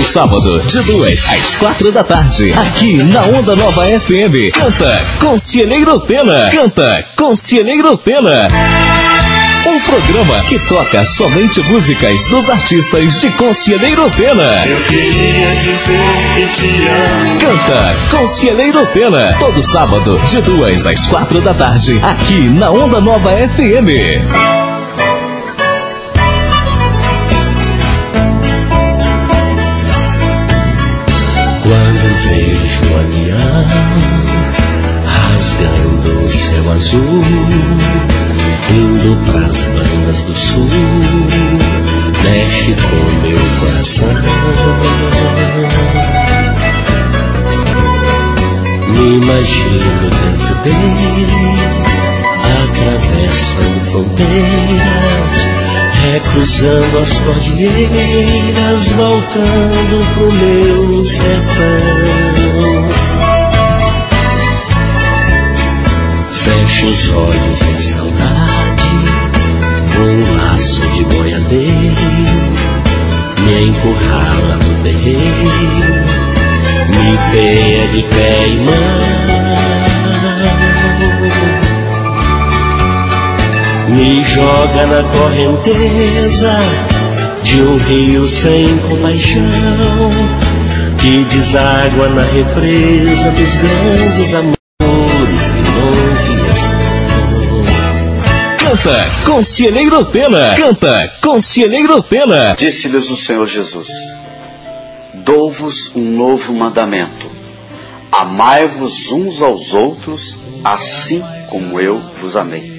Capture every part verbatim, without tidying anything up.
sábado, de duas às quatro da tarde, aqui na Onda Nova F M. Canta Conselheiro Pena. Canta Conselheiro Pena. Um programa que toca somente músicas dos artistas de Conselheiro Pena. Eu queria dizer que te amo. Canta Conselheiro Pena. Todo sábado, de duas às quatro da tarde, aqui na Onda Nova F M. Quando vejo o avião rasgando o céu azul, indo pras bandas do sul, mexe com meu coração. Me imagino dentro dele, atravessando fronteiras, recruzando as cordilheiras, voltando pro meu sertão. Fecho os olhos em saudade, um laço de boiadeiro me encurrala no terreiro, me pede pé e mão, me joga na correnteza de um rio sem compaixão, que deságua na represa dos grandes amores que longe estão. Canta Conselheiro Pena. Canta Conselheiro Pena. Disse-lhes o Senhor Jesus: dou-vos um novo mandamento: amai-vos uns aos outros, assim como eu vos amei.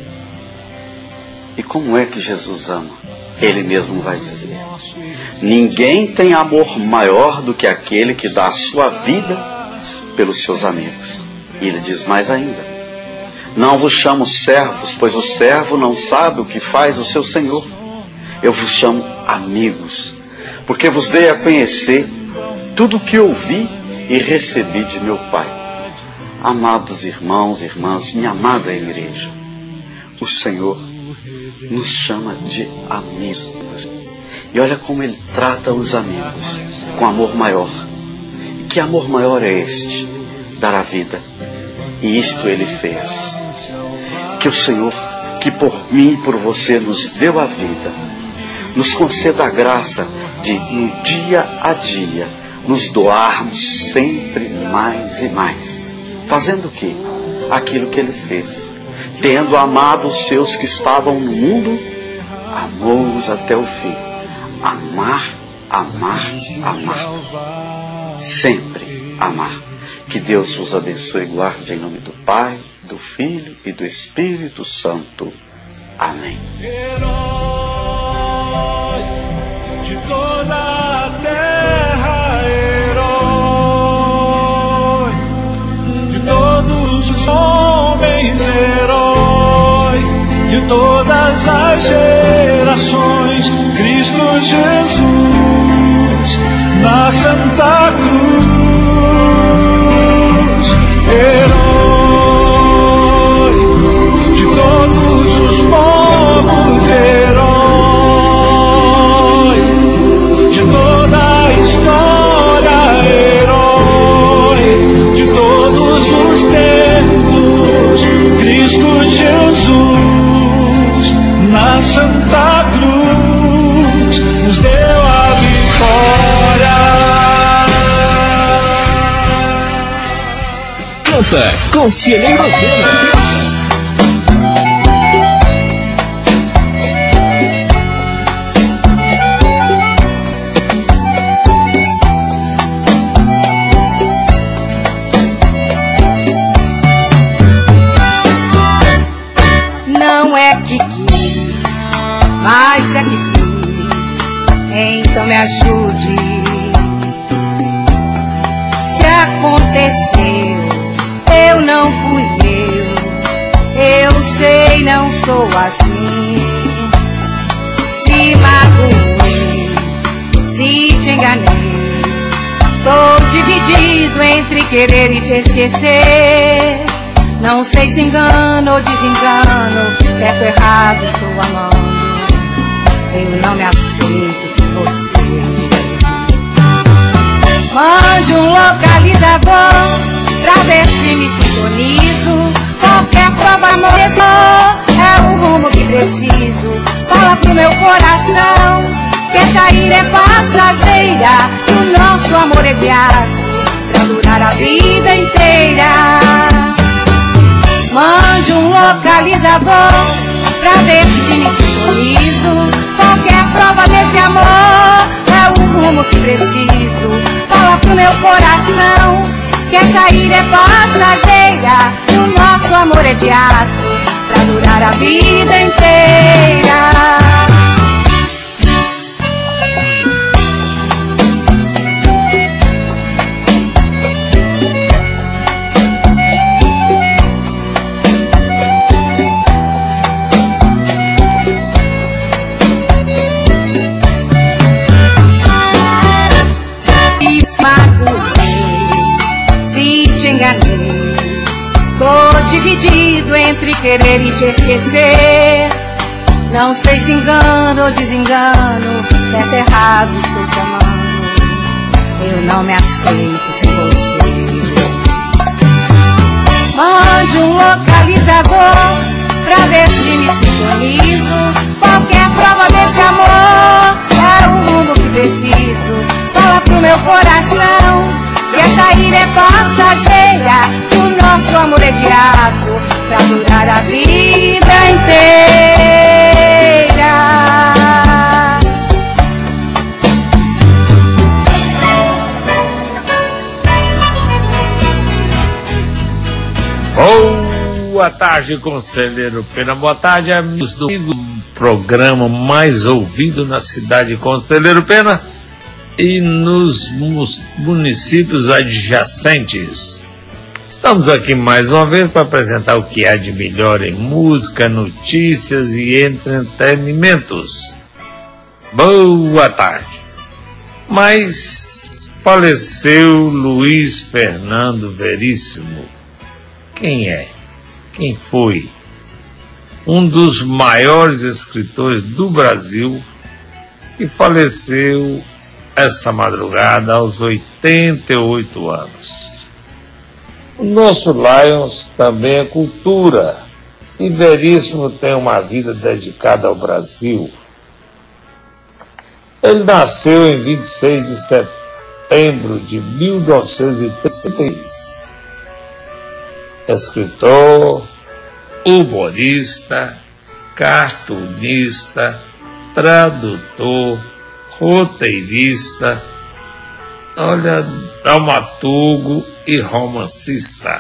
E como é que Jesus ama? Ele mesmo vai dizer: ninguém tem amor maior do que aquele que dá a sua vida pelos seus amigos. E ele diz mais ainda: não vos chamo servos, pois o servo não sabe o que faz o seu senhor. Eu vos chamo amigos, porque vos dei a conhecer tudo o que ouvi e recebi de meu Pai. Amados irmãos e irmãs, minha amada igreja, o Senhor nos chama de amigos. E olha como Ele trata os amigos, com amor maior. E que amor maior é este? Dar a vida. E isto Ele fez. Que o Senhor, que por mim e por você nos deu a vida, nos conceda a graça de, no dia a dia, nos doarmos sempre mais e mais. Fazendo o quê? Aquilo que Ele fez. Tendo amado os seus que estavam no mundo, amou-os até o fim. Amar, amar, amar. Sempre amar. Que Deus vos abençoe e guarde em nome do Pai, do Filho e do Espírito Santo. Amém. Herói de toda a terra, herói de todos os homens, herói de todas as gerações, Cristo Jesus na Santa Cruz, herói de todos os povos, herói de toda a história, herói de todos os tempos, Cristo Jesus na Santa Cruz nos deu a vitória. Canta Conselheiro Pena. Não é que quis, mas se é que quis, então me ajude. Se aconteceu, eu não fui eu, eu sei, não sou assim. Se magoei, se te enganei, tô dividido entre querer e te esquecer. Não sei se engano ou desengano, certo ou errado estou amando. Eu não me aceito sem você. Mande um localizador pra ver se me sintonizo. Qualquer prova, amor, é o rumo que preciso. Fala pro meu coração que essa ira é passageira, que o nosso amor é de aço pra durar a vida inteira. Mande um localizador pra ver se me sintonizo. Qualquer prova desse amor é o rumo que preciso. Fala pro meu coração que essa ira é passageira, que o nosso amor é de aço pra durar a vida inteira. Tô dividido entre querer e te esquecer. Não sei se engano ou desengano, certo, errado estou tomando. Eu não me aceito sem você. Mande um localizador pra ver se me sintonizo. Qualquer prova desse amor é o rumo que preciso. Fala pro meu coração que essa ira é passageira, que o nosso amor é de aço pra durar a vida inteira. Boa tarde, Conselheiro Pena. Boa tarde, amigos do programa mais ouvido na cidade de Conselheiro Pena e nos municípios adjacentes. Estamos aqui mais uma vez para apresentar o que há de melhor em música, notícias e entretenimentos. Boa tarde. Mas faleceu Luiz Fernando Veríssimo. Quem é? Quem foi? Um dos maiores escritores do Brasil, que faleceu essa madrugada aos oitenta e oito anos. O nosso Lions também é cultura, e Veríssimo tem uma vida dedicada ao Brasil. Ele nasceu em vinte e seis de setembro de mil novecentos e trinta e três. Escritor, humorista, cartunista, tradutor, roteirista, olha, dramaturgo e romancista.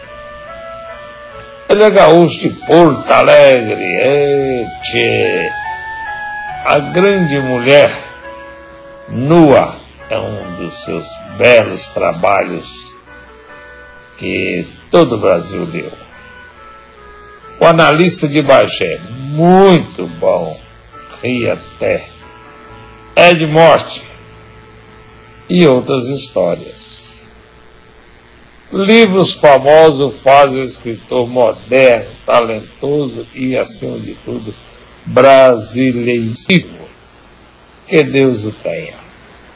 Ele é gaúcho de Porto Alegre. Eche. A Grande Mulher Nua é um dos seus belos trabalhos que todo o Brasil leu. O Analista de Bagé, muito bom, ri até. Ed Morte e outras histórias. Livros famosos fazem o escritor moderno, talentoso e, acima de tudo, brasileiríssimo. Que Deus o tenha.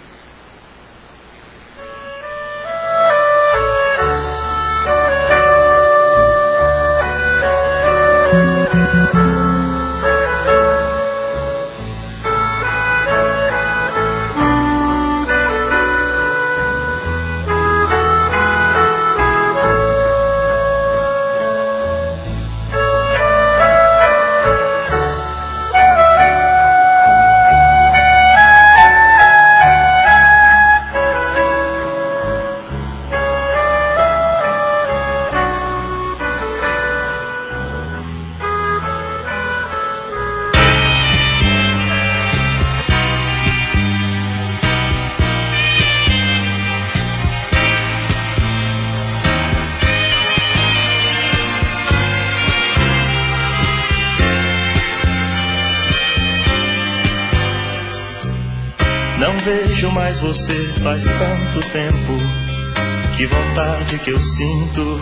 Não vejo mais você faz tanto tempo. Que vontade que eu sinto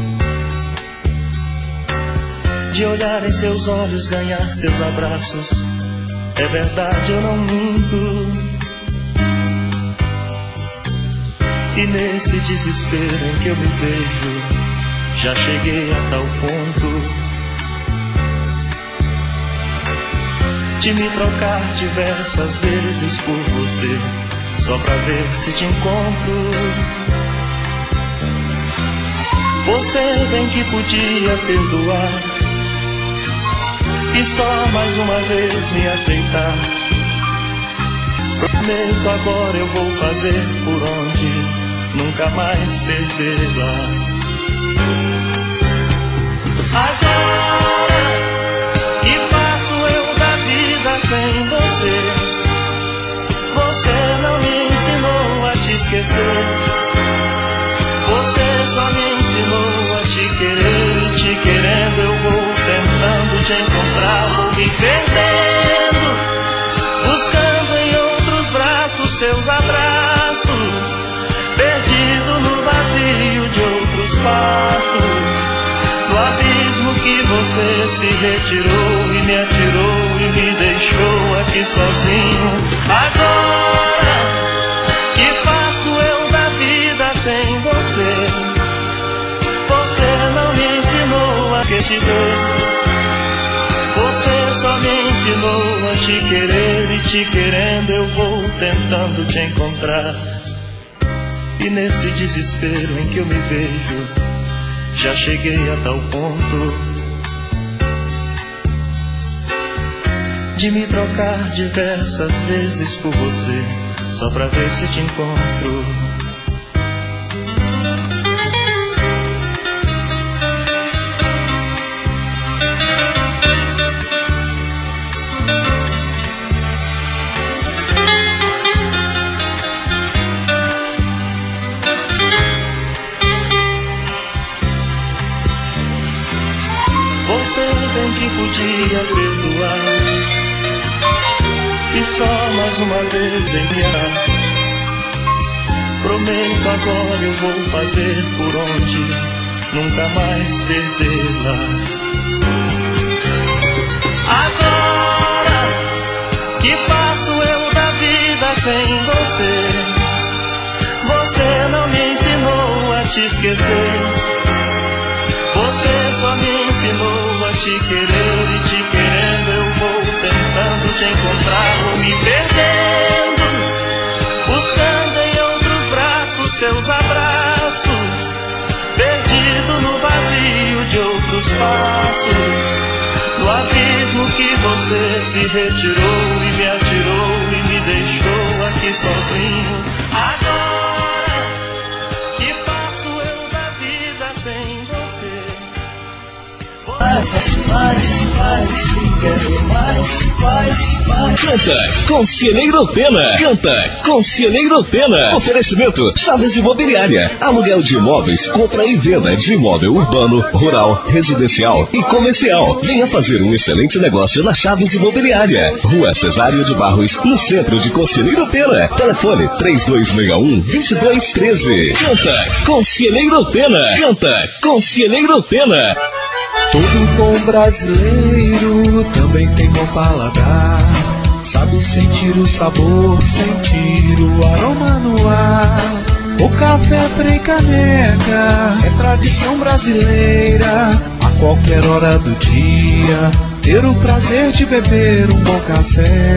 de olhar em seus olhos, ganhar seus abraços. É verdade, eu não minto. E nesse desespero em que eu me vejo, já cheguei a tal ponto de me trocar diversas vezes por você, só pra ver se te encontro. Você bem que podia perdoar e só mais uma vez me aceitar. Prometo agora eu vou fazer por onde nunca mais perdê-la. Agora que faço eu da vida sem você? Você não me ensinou a te esquecer. Você só me ensinou a te querer. E te querendo eu vou tentando te encontrar. Vou me perdendo, buscando em outros braços seus abraços, perdido no vazio de outros passos, do abismo que você se retirou e me atirou e me deixou aqui sozinho. Agora que faço eu da vida sem você? Você não me ensinou a te dizer. Você só me ensinou a te querer. E te querendo eu vou tentando te encontrar. E nesse desespero em que eu me vejo, já cheguei a tal ponto de me trocar diversas vezes por você, só pra ver se te encontro. Você bem que podia perdoar e só mais uma vez enviar. Prometo agora eu vou fazer por onde nunca mais perdê-la. Agora que faço eu da vida sem você? Você não me ensinou a te esquecer. Você só me ensinou a te querer. E te querendo eu vou tentando te encontrar. Vou me perdendo, buscando em outros braços seus abraços, perdido no vazio de outros passos, do abismo que você se retirou e me atirou e me deixou aqui sozinho. Agora que faço eu da vida sem você? Canta Conselheiro Pena. Canta Conselheiro Pena. Oferecimento Chaves Imobiliária. Aluguel de imóveis, compra e venda de imóvel urbano, rural, residencial e comercial. Venha fazer um excelente negócio na Chaves Imobiliária. Rua Cesário de Barros, no centro de Conselheiro Pena. Telefone três dois seis um, dois dois um três. Canta Conselheiro Pena. Canta Conselheiro Pena. Todo bom brasileiro também tem bom paladar. Sabe sentir o sabor, sentir o aroma no ar. O café Frei Caneca é tradição brasileira. A qualquer hora do dia, ter o prazer de beber um bom café.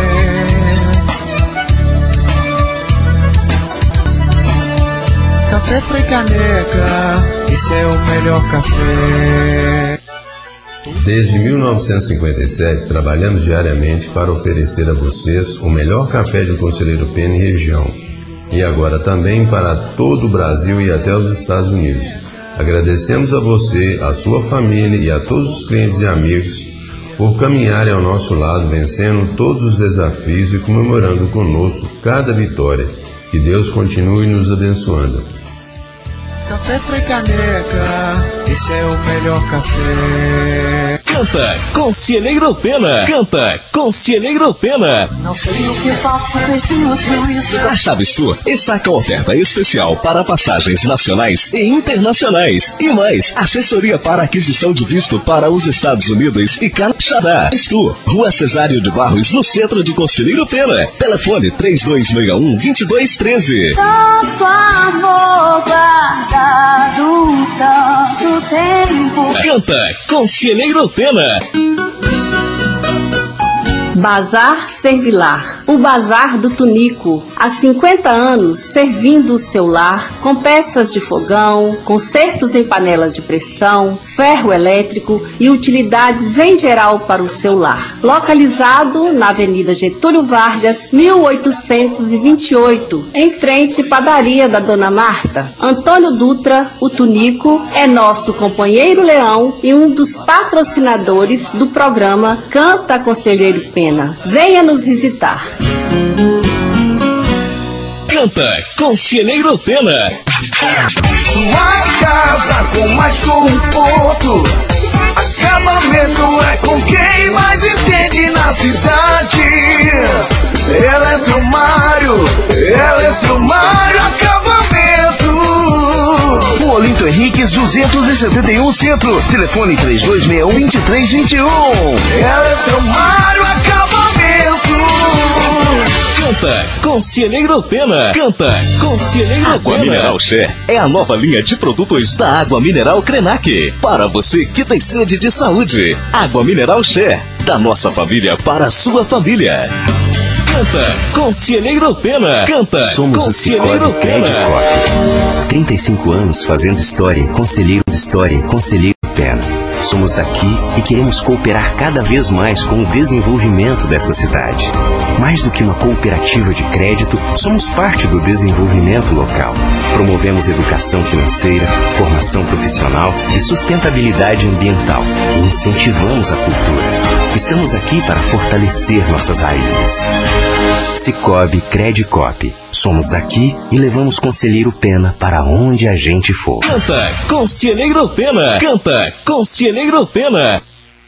Café Frei Caneca, esse é o melhor café. Desde mil novecentos e cinquenta e sete, trabalhamos diariamente para oferecer a vocês o melhor café de Conselheiro Pena e região. E agora também para todo o Brasil e até os Estados Unidos. Agradecemos a você, a sua família e a todos os clientes e amigos por caminharem ao nosso lado, vencendo todos os desafios e comemorando conosco cada vitória. Que Deus continue nos abençoando. Café Frei Caneca, esse é o melhor café. Canta Conselheiro Pena. Canta Conselheiro Pena. Não sei o que faço, perdi o juízo. A Chaves Tour está com oferta especial para passagens nacionais e internacionais. E mais, assessoria para aquisição de visto para os Estados Unidos e Canadá. Chaves Tour, Rua Cesário de Barros, no centro de Conselheiro Pena. Telefone três dois seis um, dois dois um três. Tanto amor guardado, tanto tempo. Canta Conselheiro Pena. Bazar Servilar, o Bazar do Tunico, há cinquenta anos servindo o seu lar com peças de fogão, consertos em panelas de pressão, ferro elétrico e utilidades em geral para o seu lar. Localizado na Avenida Getúlio Vargas, mil oitocentos e vinte e oito, em frente à padaria da Dona Marta. Antônio Dutra, o Tunico, é nosso companheiro leão e um dos patrocinadores do programa Canta Conselheiro Pena. Venha nos visitar. Canta Conselheiro Pena. Sua casa com mais conforto. Acabamento é com quem mais entende na cidade. Eletromário, Eletromário Acabamento. O Olinto Henriques duzentos e setenta e um Centro. Telefone três dois seis um, dois três dois um. Eletromário Acabamento. Canta Conselheiro Pena. Canta Conselheiro Água Pena. Mineral Cher é a nova linha de produtos da Água Mineral Krenak. Para você que tem sede de saúde. Água Mineral Cher, da nossa família para a sua família. Canta Conselheiro Pena. Canta Somos Conselheiro o Pena. trinta e cinco anos fazendo história em Conselheiro de História em Conselheiro Pena. Somos daqui e queremos cooperar cada vez mais com o desenvolvimento dessa cidade. Mais do que uma cooperativa de crédito, somos parte do desenvolvimento local. Promovemos educação financeira, formação profissional e sustentabilidade ambiental e incentivamos a cultura. Estamos aqui para fortalecer nossas raízes. Cicobi Credicop. Somos daqui e levamos Conselheiro Pena para onde a gente for. Canta Conselheiro Pena. Canta Conselheiro Pena.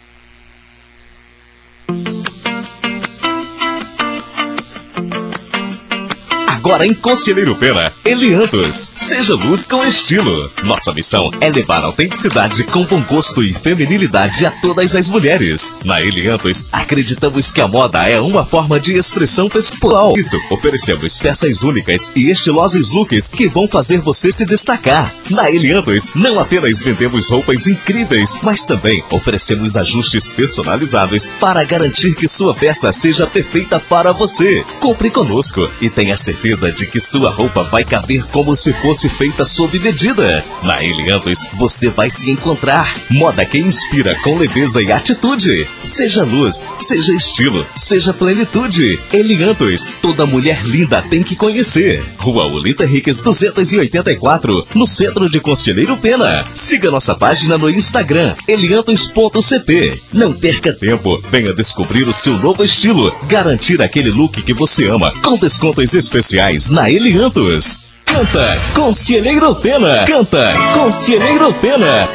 Agora em Conselheiro Pena, Eliantos. Seja luz com estilo. Nossa missão é levar autenticidade com bom gosto e feminilidade a todas as mulheres. Na Eliantos, acreditamos que a moda é uma forma de expressão pessoal. Isso, oferecemos peças únicas e estilosos looks que vão fazer você se destacar. Na Eliantos, não apenas vendemos roupas incríveis, mas também oferecemos ajustes personalizados para garantir que sua peça seja perfeita para você. Compre conosco e tenha certeza de que sua roupa vai caber como se fosse feita sob medida. Na Eliantos, você vai se encontrar. Moda que inspira com leveza e atitude. Seja luz, seja estilo, seja plenitude. Eliantos, toda mulher linda tem que conhecer. Rua Olinto Henriques duzentos e oitenta e quatro, no centro de Conselheiro Pena. Siga nossa página no Instagram, eliantos ponto c p. Não perca tempo, venha descobrir o seu novo estilo. Garantir aquele look que você ama, com descontos especiais na Eliantos. Canta Conselheiro Pena. Canta Conselheiro Pena.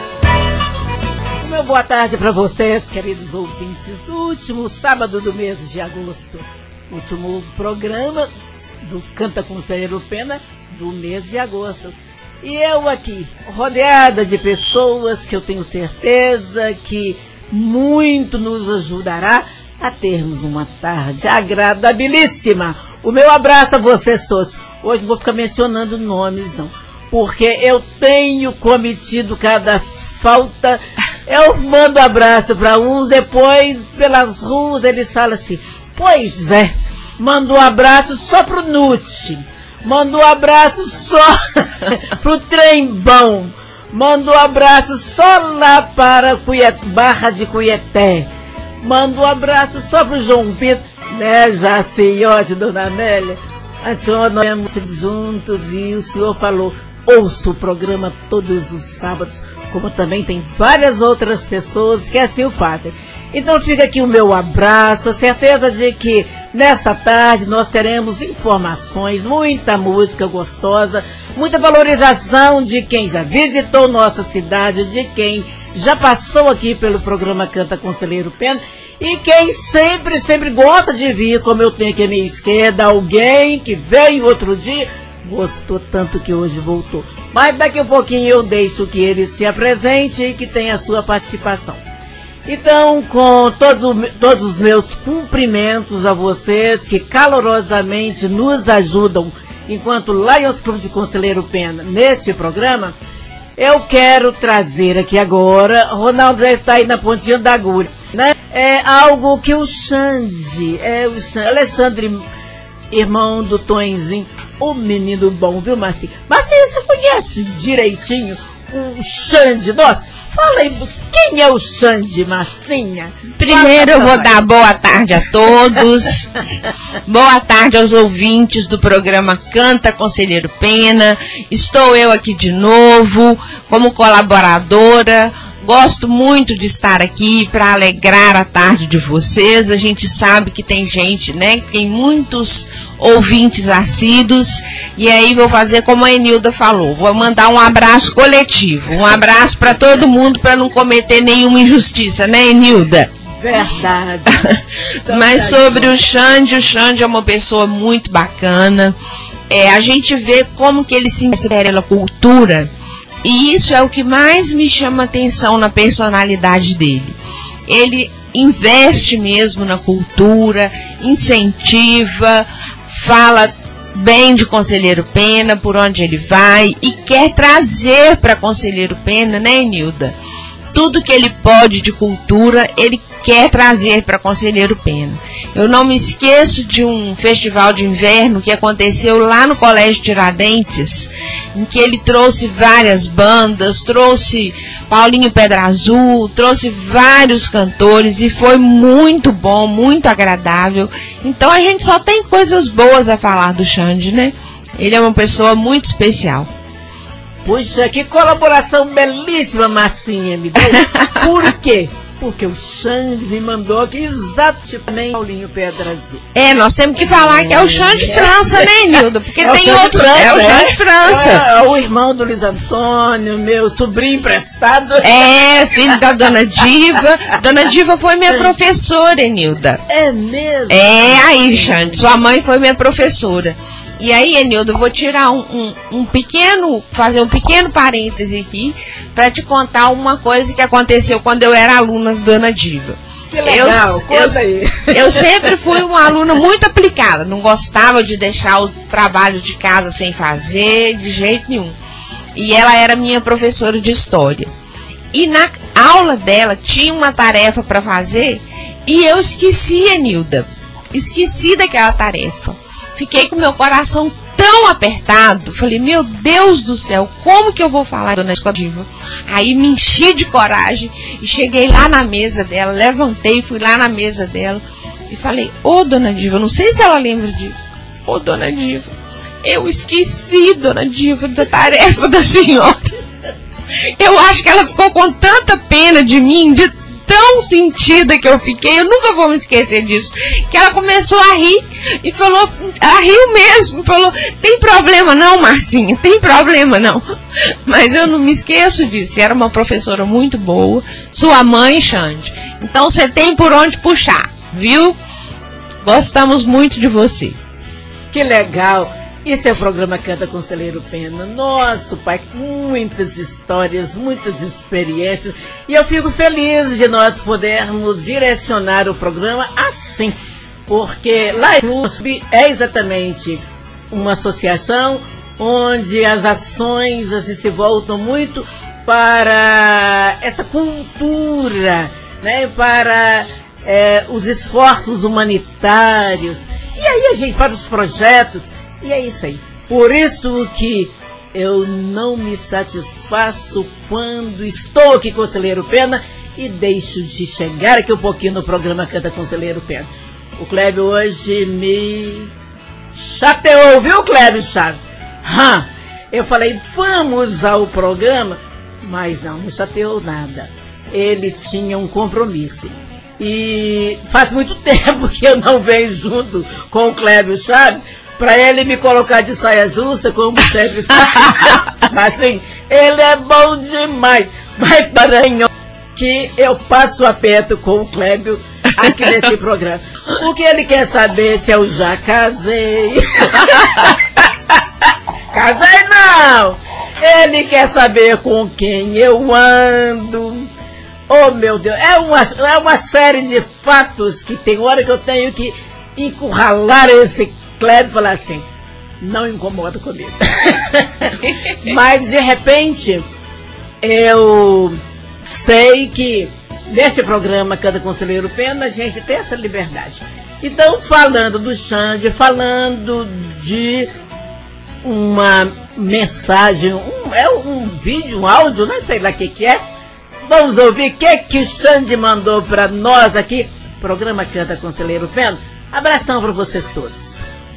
Meu boa tarde para vocês, queridos ouvintes. Último sábado do mês de agosto. Último programa do Canta Conselheiro Pena do mês de agosto. E eu aqui, rodeada de pessoas que eu tenho certeza que muito nos ajudará a termos uma tarde agradabilíssima. O meu abraço a vocês todos. Hoje não vou ficar mencionando nomes, não. Porque eu tenho cometido cada falta. Eu mando abraço para uns, depois, pelas ruas, eles falam assim, pois é, mando um abraço só pro Nute. Mando um abraço só pro Trembão. Mando um abraço só lá para Cuiet- Barra de Cuieté. Mando um abraço só pro João Pedro. Né, já senhora, dona Amélia, anteontem nós estamos juntos e o senhor falou, ouço o programa todos os sábados, como também tem várias outras pessoas que assim o fazem. Então fica aqui o meu abraço, a certeza de que Nessa tarde nós teremos informações, muita música gostosa, muita valorização de quem já visitou nossa cidade, de quem já passou aqui pelo programa Canta Conselheiro Pena e quem sempre, sempre gosta de vir, como eu tenho aqui à minha esquerda, alguém que veio outro dia, gostou tanto que hoje voltou. Mas daqui a pouquinho eu deixo que ele se apresente e que tenha a sua participação. Então, com todos, todos os meus cumprimentos a vocês que calorosamente nos ajudam enquanto Lions Clube de Conselheiro Pena neste programa, eu quero trazer aqui agora, Ronaldo já está aí na pontinha da agulha, né? É algo que o Xande, é o Xande, Alexandre, irmão do Tonzinho, o menino bom, viu, Marcinha? Marcinha, você conhece direitinho o Xande? Nossa, fala aí, quem é o Xande, Marcinha? Primeiro eu vou dar boa tarde a todos. Boa tarde aos ouvintes do programa Canta Conselheiro Pena. Estou eu aqui de novo como colaboradora. Gosto muito de estar aqui para alegrar a tarde de vocês. A gente sabe que tem gente, né? Tem muitos ouvintes assíduos. E aí vou fazer como a Enilda falou. Vou mandar um abraço coletivo. Um abraço para todo mundo para não cometer nenhuma injustiça, né, Enilda? Verdade. Mas sobre o Xande, o Xande é uma pessoa muito bacana. É, a gente vê como que ele se insere na cultura. E isso é o que mais me chama atenção na personalidade dele. Ele investe mesmo na cultura, incentiva, fala bem de Conselheiro Pena, por onde ele vai, e quer trazer para Conselheiro Pena, né, Nilda? Tudo que ele pode de cultura, ele quer trazer para Conselheiro Pena. Eu não me esqueço de um festival de inverno que aconteceu lá no Colégio Tiradentes, em que ele trouxe várias bandas, trouxe Paulinho Pedra Azul, trouxe vários cantores e foi muito bom, muito agradável. Então a gente só tem coisas boas a falar do Xande, né? Ele é uma pessoa muito especial. Puxa, que colaboração belíssima, Marcinha, me deu. Por quê? Porque o Xande me mandou aqui exatamente Paulinho Pedra Azul. É, nós temos que falar é, que é o Xande é. França, né, Nilda? Porque é tem outro. França, é o Xande é. França. É, é o irmão do Luiz Antônio, meu sobrinho emprestado. É, filho da Dona Diva. Dona Diva foi minha professora, Nilda. É mesmo? É, aí, Xande, sua mãe foi minha professora. E aí, Enildo, eu vou tirar um, um, um pequeno, fazer um pequeno parêntese aqui, para te contar uma coisa que aconteceu quando eu era aluna da Dona Diva. Que legal, eu, conta aí. Eu sempre fui uma aluna muito aplicada, não gostava de deixar o trabalho de casa sem fazer, de jeito nenhum. E ela era minha professora de história. E na aula dela tinha uma tarefa para fazer, e eu esqueci, Enilda, esqueci daquela tarefa. Fiquei com meu coração tão apertado. Falei, meu Deus do céu, como que eu vou falar, Dona Diva? Aí me enchi de coragem e cheguei lá na mesa dela, levantei, fui lá na mesa dela e falei, ô Dona Diva, não sei se ela lembra disso. Ô Dona Diva, eu esqueci, Dona Diva, da tarefa da senhora. Eu acho que ela ficou com tanta pena de mim, de tão sentida que eu fiquei, eu nunca vou me esquecer disso, que ela começou a rir e falou, ela riu mesmo, falou, tem problema não, Marcinha, tem problema não, mas eu não me esqueço disso, era uma professora muito boa, sua mãe, Xande, então você tem por onde puxar, viu? Gostamos muito de você. Que legal. Esse é o programa Canta Conselheiro Pena. Nosso pai, muitas histórias, muitas experiências. E eu fico feliz de nós podermos direcionar o programa assim. Porque lá em Clube é exatamente uma associação onde as ações assim, se voltam muito para essa cultura, né? Para é, os esforços humanitários. E aí a gente, para os projetos. E é isso aí. Por isso que eu não me satisfaço quando estou aqui, Conselheiro Pena, e deixo de chegar aqui um pouquinho no programa Canta Conselheiro Pena. O Clébio hoje me chateou, viu, Clébio Chaves? Hã? Eu falei, vamos ao programa, mas não, não chateou nada. Ele tinha um compromisso. E faz muito tempo que eu não venho junto com o Clébio Chaves para ele me colocar de saia justa, como sempre faz. Mas assim, ele é bom demais. Vai, Paranhão, que eu passo aperto com o Clébio aqui nesse programa. O que ele quer saber se eu já casei. Casei não! Ele quer saber com quem eu ando. Oh, meu Deus, é uma, é uma série de fatos que tem hora que eu tenho que encurralar esse Clébio e falar assim, não incomoda comigo. Mas, de repente, eu sei que neste programa Canta Conselheiro Pena, a gente tem essa liberdade. Então, falando do Xande, falando de uma mensagem, um, é um vídeo, um áudio, não sei lá o que que é. Vamos ouvir o que que o Xande mandou para nós aqui. Programa Canta Conselheiro Pena. Abração para vocês todos.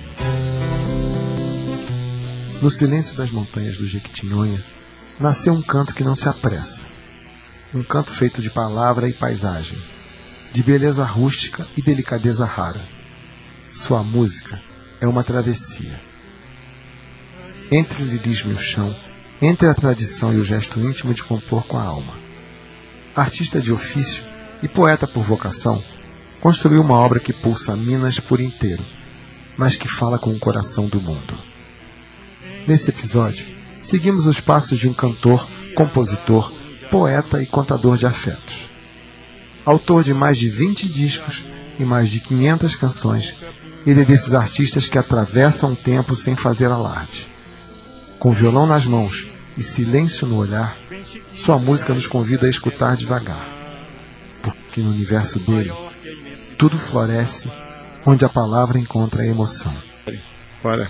No silêncio das montanhas do Jequitinhonha, nasceu um canto que não se apressa. Um canto feito de palavra e paisagem, de beleza rústica e delicadeza rara. Sua música é uma travessia. Entre o lirismo e o chão, entre a tradição e o gesto íntimo de compor com a alma. Artista de ofício e poeta por vocação, construiu uma obra que pulsa Minas por inteiro, mas que fala com o coração do mundo. Nesse episódio, seguimos os passos de um cantor, compositor, poeta e contador de afetos. Autor de mais de vinte discos e mais de quinhentas canções, ele é desses artistas que atravessam o tempo sem fazer alarde. Com violão nas mãos e silêncio no olhar, sua música nos convida a escutar devagar, porque no universo dele, tudo floresce onde a palavra encontra a emoção. Bora.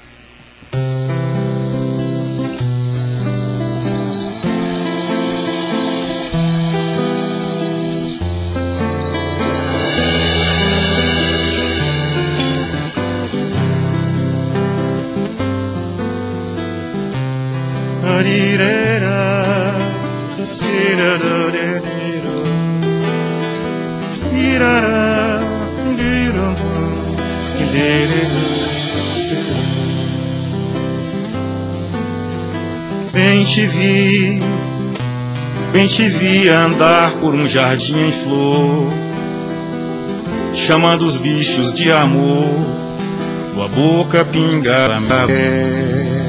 Bem te vi, bem te vi andar por um jardim em flor, chamando os bichos de amor, tua boca pingava pé.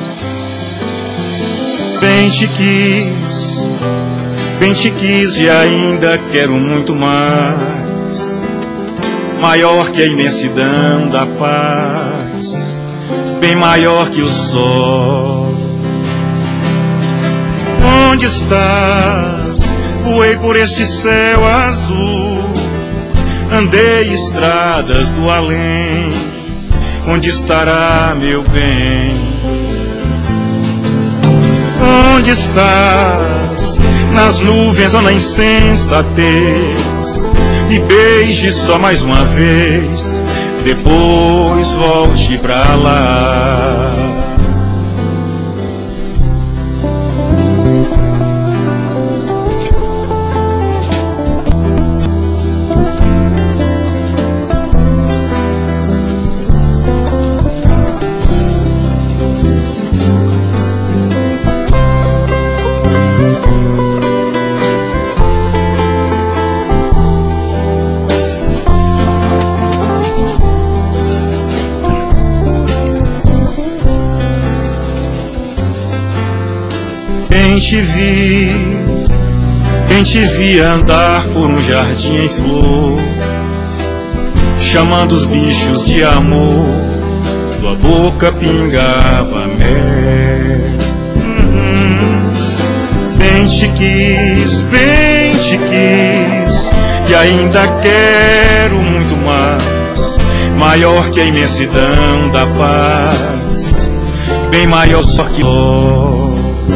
Bem te quis, bem te quis e ainda quero muito mais, maior que a imensidão da paz, bem maior que o sol. Onde estás? Voei por este céu azul, andei estradas do além. Onde estará meu bem? Onde estás? Nas nuvens ou na insensatez? Me beije só mais uma vez, depois volte pra lá. Bem te vi, bem te vi andar por um jardim em flor, chamando os bichos de amor, tua boca pingava mel. Uhum. Bem te quis, bem te quis, e ainda quero muito mais, maior que a imensidão da paz, bem maior só que ó.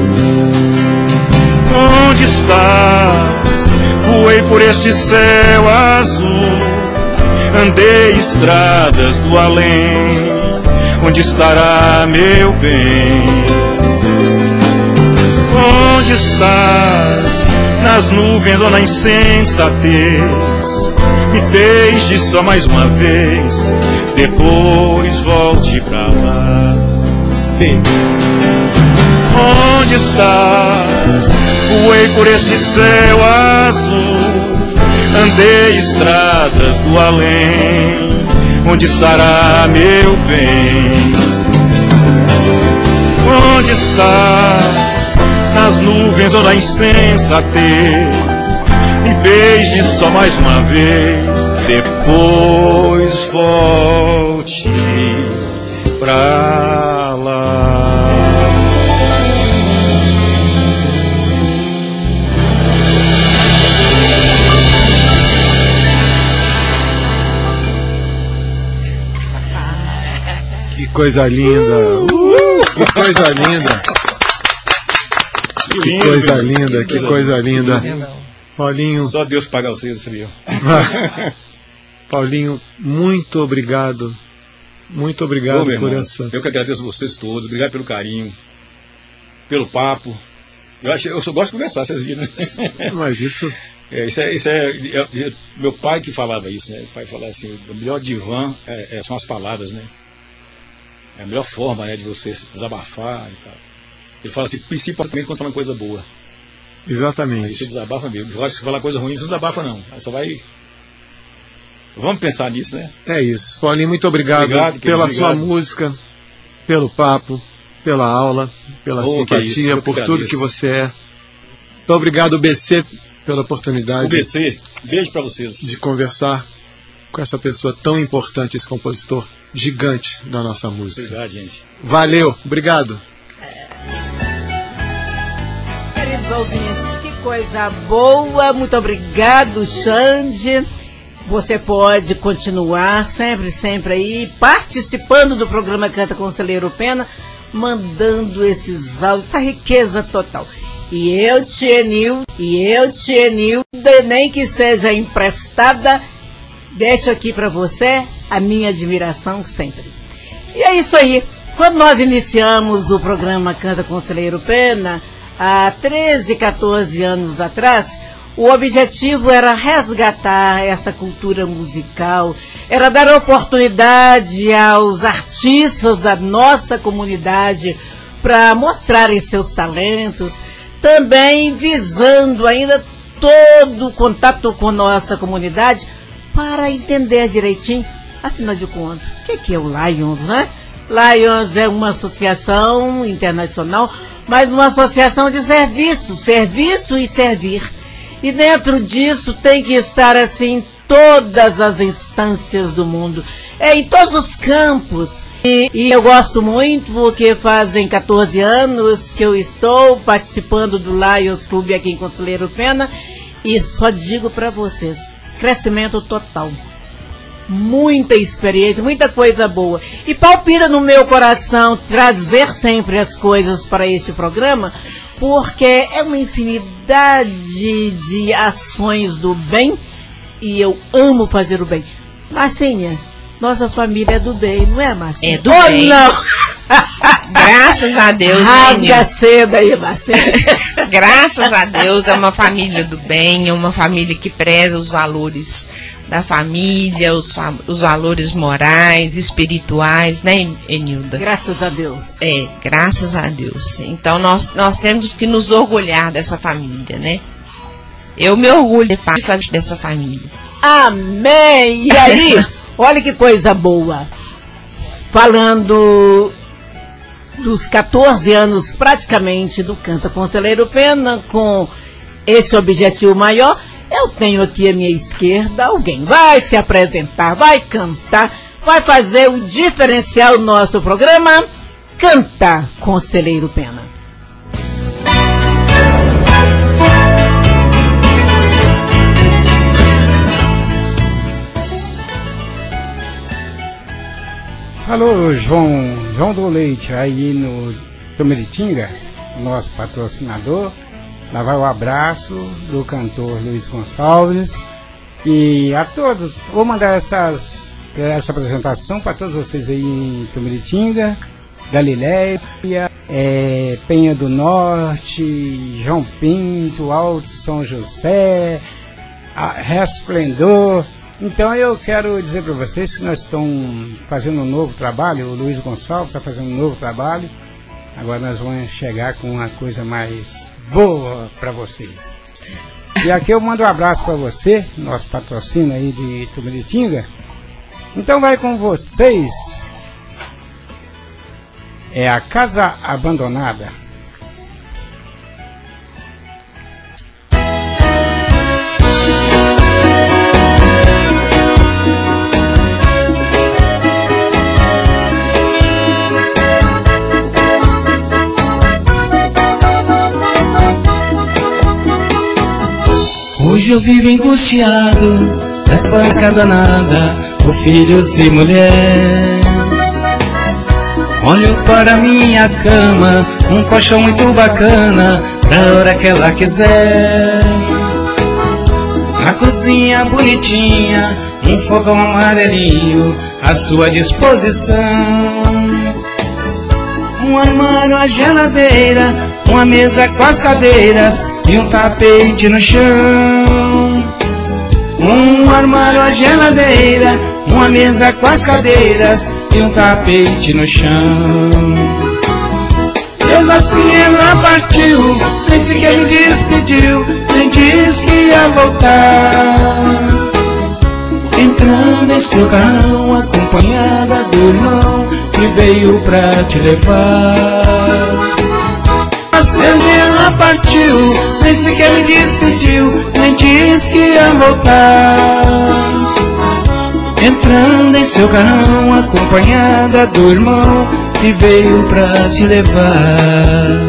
Onde estás? Voei por este céu azul, andei estradas do além. Onde estará meu bem? Onde estás? Nas nuvens ou na insensatez? me beije só mais uma vez, depois volte pra lá. Ei. Onde estás? Voei por este céu azul, andei estradas do além. Onde estará meu bem? Onde estás? Nas nuvens ou na insensatez? Me beije só mais uma vez, depois volte pra lá. Que coisa linda! Uh, que coisa linda! Que coisa linda, que coisa linda. Paulinho. Só Deus paga vocês, sabia? Paulinho, muito obrigado. Muito obrigado. Ô, por irmão, essa. Eu que agradeço vocês todos. Obrigado pelo carinho, pelo papo. Eu, acho, eu só gosto de conversar, vocês viram, né? Mas isso. É, isso é, isso é, é, é meu pai que falava isso, né? O pai falava assim: o melhor divã é, é, são as palavras, né? É a melhor forma, né, de você desabafar e tal. Ele fala assim, principalmente quando fala uma coisa boa. Exatamente. Aí você desabafa mesmo. Agora, se falar coisa ruim, você não desabafa, não. Aí só vai. Vamos pensar nisso, né? É isso. Paulinho, muito obrigado, obrigado pela obrigado. sua música, pelo papo, pela aula, pela oh, simpatia, é por tudo que você é. Muito obrigado, B C, pela oportunidade. O B C, beijo pra vocês. De conversar com essa pessoa tão importante, esse compositor gigante da nossa música. Obrigado, gente. Valeu, obrigado. Queridos ouvintes, que coisa boa, muito obrigado, Xande. Você pode continuar sempre, sempre aí, participando do programa Canta Conselheiro Pena, mandando esses áudios, essa riqueza total. E eu, Tia Nilda, e eu, Tia Nilda, nem que seja emprestada, deixo aqui para você a minha admiração sempre. E é isso aí. Quando nós iniciamos o programa Canta Conselheiro Pena, há treze, quatorze anos atrás, o objetivo era resgatar essa cultura musical, era dar oportunidade aos artistas da nossa comunidade para mostrarem seus talentos, também visando ainda todo o contato com nossa comunidade para entender direitinho, afinal de contas, o que, que é o Lions, né? Lions é uma associação internacional, mas uma associação de serviço, serviço e servir. E dentro disso tem que estar assim todas as instâncias do mundo, é em todos os campos. E, e eu gosto muito porque fazem quatorze anos que eu estou participando do Lions Clube aqui em Conselheiro Pena e só digo para vocês, crescimento total. Muita experiência, muita coisa boa. E palpita no meu coração trazer sempre as coisas para este programa, porque é uma infinidade de ações do bem e eu amo fazer o bem. Marcinha, nossa família é do bem, não é, Marcinha? É do oh, bem. Não! Graças a Deus, rasga cedo aí, Marcinha. Graças a Deus, é uma família do bem, é uma família que preza os valores da família, os, os valores morais, espirituais, né, Enilda? Graças a Deus. É, graças a Deus. Então, nós, nós temos que nos orgulhar dessa família, né? Eu me orgulho de fazer dessa família. Amém! E aí, olha que coisa boa. Falando dos quatorze anos praticamente do Canta Conselheiro Pena, com esse objetivo maior, eu tenho aqui à minha esquerda alguém. Vai se apresentar, vai cantar, vai fazer o diferencial do nosso programa. Canta Conselheiro Pena. Alô, João, João do Leite, aí no Tomeritinga, nosso patrocinador. Lá vai o abraço do cantor Luiz Gonçalves. E a todos, vou mandar essas, essa apresentação para todos vocês aí em Tomeritinga, Galileia, é, Penha do Norte, João Pinto, Alto São José, Resplendor, Então eu quero dizer para vocês que nós estamos fazendo um novo trabalho, o Luiz Gonçalves está fazendo um novo trabalho, agora nós vamos chegar com uma coisa mais boa para vocês. E aqui eu mando um abraço para você, nosso patrocínio aí de Tumiritinga. Então vai com vocês, é a Casa Abandonada. Hoje eu vivo angustiado, nessa banca danada, por filhos e mulher. Olho para minha cama, um colchão muito bacana, pra hora que ela quiser. Na cozinha bonitinha, um fogão amarelinho, à sua disposição. Um armário, a geladeira, uma mesa com as cadeiras e um tapete no chão. Um armário, a geladeira, uma mesa com as cadeiras e um tapete no chão. Mesmo assim ela partiu, nem sequer me despediu, nem disse que ia voltar. Entrando em seu carrão, acompanhada do irmão que veio pra te levar. Assim ela partiu, nem sequer me despediu, nem disse que ia voltar. Entrando em seu carrão, acompanhada do irmão que veio pra te levar.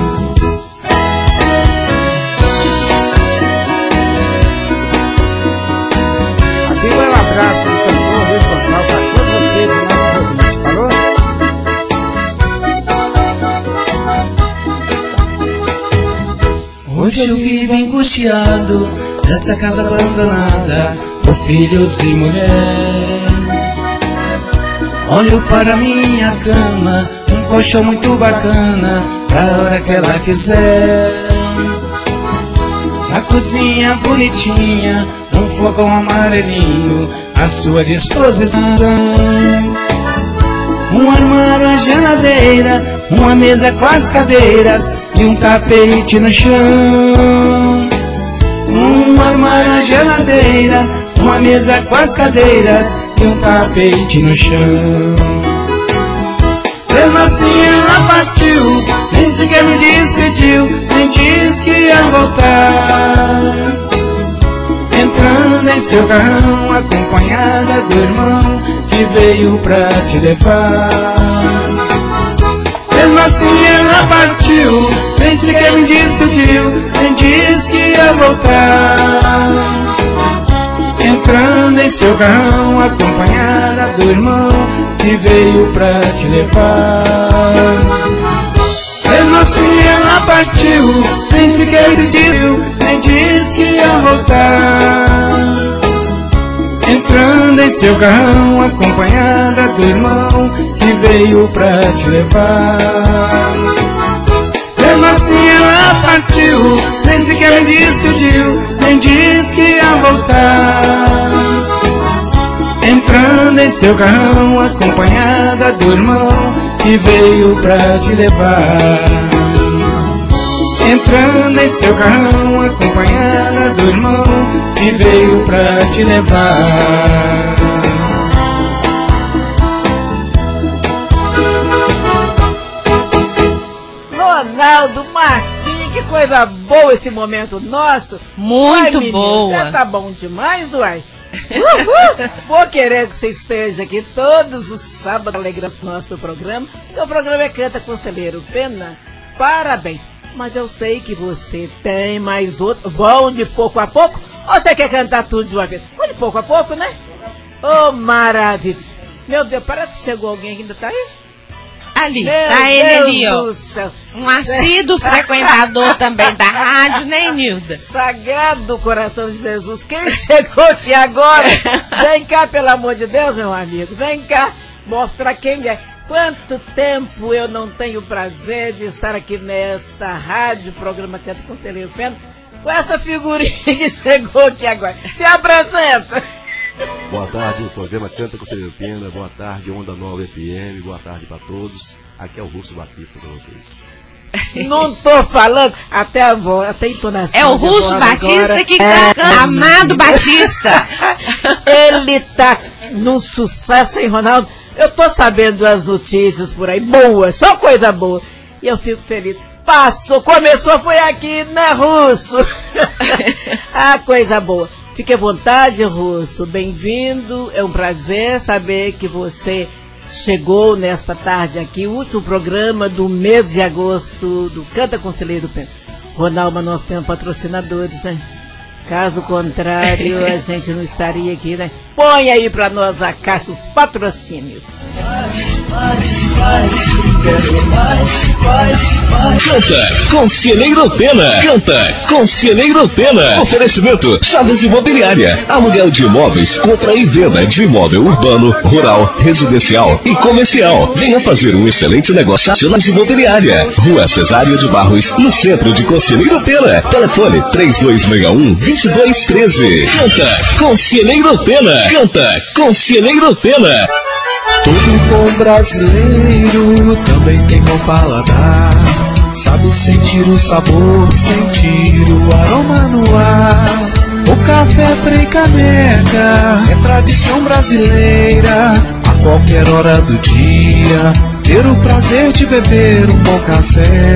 Aqui vai um abraço do cantor Luiz Gonçalves para todos vocês e nossos ouvintes. Falou? Hoje eu vivo angustiado nesta casa abandonada por filhos e mulher. Olho para minha cama, um colchão muito bacana, pra hora que ela quiser. Na cozinha bonitinha, um fogão amarelinho, à sua disposição. Um armário, a geladeira, uma mesa com as cadeiras e um tapete no chão. Um armário, a geladeira, uma mesa com as cadeiras e um tapete no chão. Mesmo assim ela partiu, nem sequer me despediu, nem disse que ia voltar. Entrando em seu carrão, acompanhada do irmão que veio pra te levar. Mesmo assim ela partiu, nem sequer me despediu, nem disse que ia voltar. Entrando em seu carrão, acompanhada do irmão que veio pra te levar. Mesmo assim ela partiu, nem sequer me despediu, nem disse que ia voltar. Entrando em seu carrão, acompanhada do irmão que veio pra te levar. Mesmo assim ela partiu, nem sequer me despediu, nem disse que ia voltar. Entrando em seu carrão, acompanhada do irmão que veio pra te levar. Entrando em seu carrão, acompanhada do irmão que veio pra te levar. Ronaldo, Marcinho, que coisa boa esse momento nosso. Muito Uai, boa. Já tá bom demais, uai. Uhul. Vou querer que você esteja aqui todos os sábados alegrando o nosso programa. Então, o programa é Canta Conselheiro Pena. Parabéns. Mas eu sei que você tem mais outro. Vão de pouco a pouco? Ou você quer cantar tudo de uma vez? Vão de pouco a pouco, né? Oh, maravilha. Meu Deus, parece que chegou alguém que ainda tá aí. Ali, Meu tá ele Deus ali, ó. do céu. Um assíduo frequentador também da rádio, né, Nilda? Sagrado coração de Jesus. Quem chegou aqui agora? Vem cá, pelo amor de Deus, meu amigo. Vem cá, mostrar quem é. Quanto tempo eu não tenho o prazer de estar aqui nesta rádio, programa Canta Conselheiro Pena, com essa figurinha que chegou aqui agora. Se apresenta. Boa tarde, o programa Canta Conselheiro Pena. Boa tarde, Onda Nova F M. Boa tarde para todos. Aqui é o Russo Batista para vocês. Não tô falando, até a voz, até a entonação. É o Russo Batista agora. Que é, tá, Amado Batista. Ele tá num sucesso, hein, Ronaldo? Eu tô sabendo as notícias por aí, boas, só coisa boa. E eu fico feliz. Passou, começou, foi aqui, né, Russo? Ah, coisa boa. Fique à vontade, Russo, bem-vindo. É um prazer saber que você chegou nesta tarde aqui, o último programa do mês de agosto do Canta Conselheiro Pena. Ronaldo, nós temos patrocinadores, né? Caso contrário, a gente não estaria aqui, né? Põe aí pra nós a caixa, os patrocínios. Canta Conselheiro Pena. Canta Conselheiro Pena. Oferecimento Chaves Imobiliária. Aluguel de imóveis, compra e venda de imóvel urbano, rural, residencial e comercial. Venha fazer um excelente negócio. Chaves Imobiliária. Rua Cesário de Barros, no centro de Conselheiro Pena. Telefone três dois seis um, dois dois um três. Canta Conselheiro Pena. Canta Conselheiro Pena. Todo bom brasileiro também tem bom paladar. Sabe sentir o sabor, sentir o aroma no ar. O café Frei Caneca é tradição brasileira. A qualquer hora do dia, ter o prazer de beber um bom café.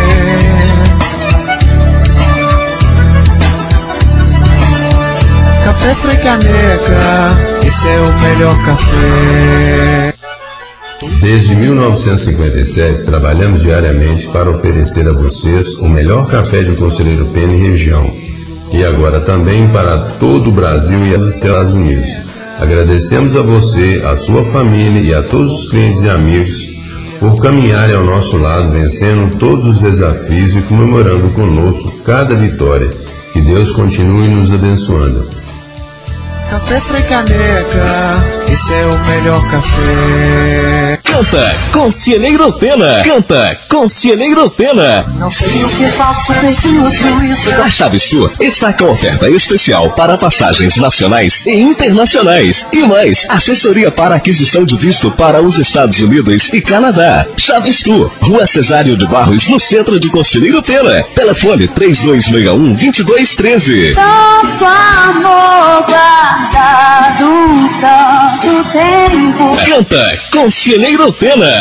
Café Frei Caneca, esse é o melhor café. Desde mil novecentos e cinquenta e sete, trabalhamos diariamente para oferecer a vocês o melhor café de Conselheiro Pena e região. E agora também para todo o Brasil e os Estados Unidos. Agradecemos a você, a sua família e a todos os clientes e amigos por caminharem ao nosso lado, vencendo todos os desafios e comemorando conosco cada vitória. Que Deus continue nos abençoando. Café Frei Caneca, esse é o melhor café. Canta Conselheiro Pena. Canta Conselheiro Pena. Não sei o que faço, perdi o juízo. A Chaves Tour está com oferta especial para passagens nacionais e internacionais. E mais, assessoria para aquisição de visto para os Estados Unidos e Canadá. Chaves Tour, Rua Cesário de Barros, no centro de Conselheiro Pena. Telefone três dois seis um, dois dois um três. Tanto amor guardado tanto tempo. Canta Conselheiro Pena.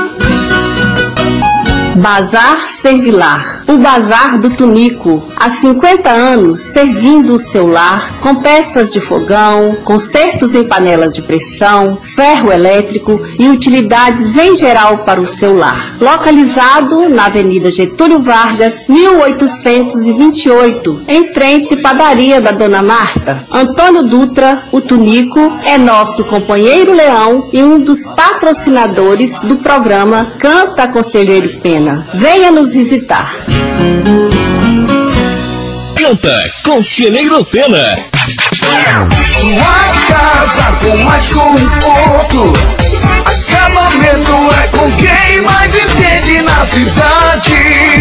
Bazar Servilar, o Bazar do Tunico, há cinquenta anos servindo o seu lar com peças de fogão, consertos em panelas de pressão, ferro elétrico e utilidades em geral para o seu lar. Localizado na Avenida Getúlio Vargas, mil oitocentos e vinte e oito, em frente à padaria da Dona Marta. Antônio Dutra, o Tunico, é nosso companheiro leão e um dos patrocinadores do programa Canta Conselheiro Pena. Venha nos visitar. Canta Conselheiro Pena. Sua casa com mais conforto. Acabamento é com quem mais entende na cidade.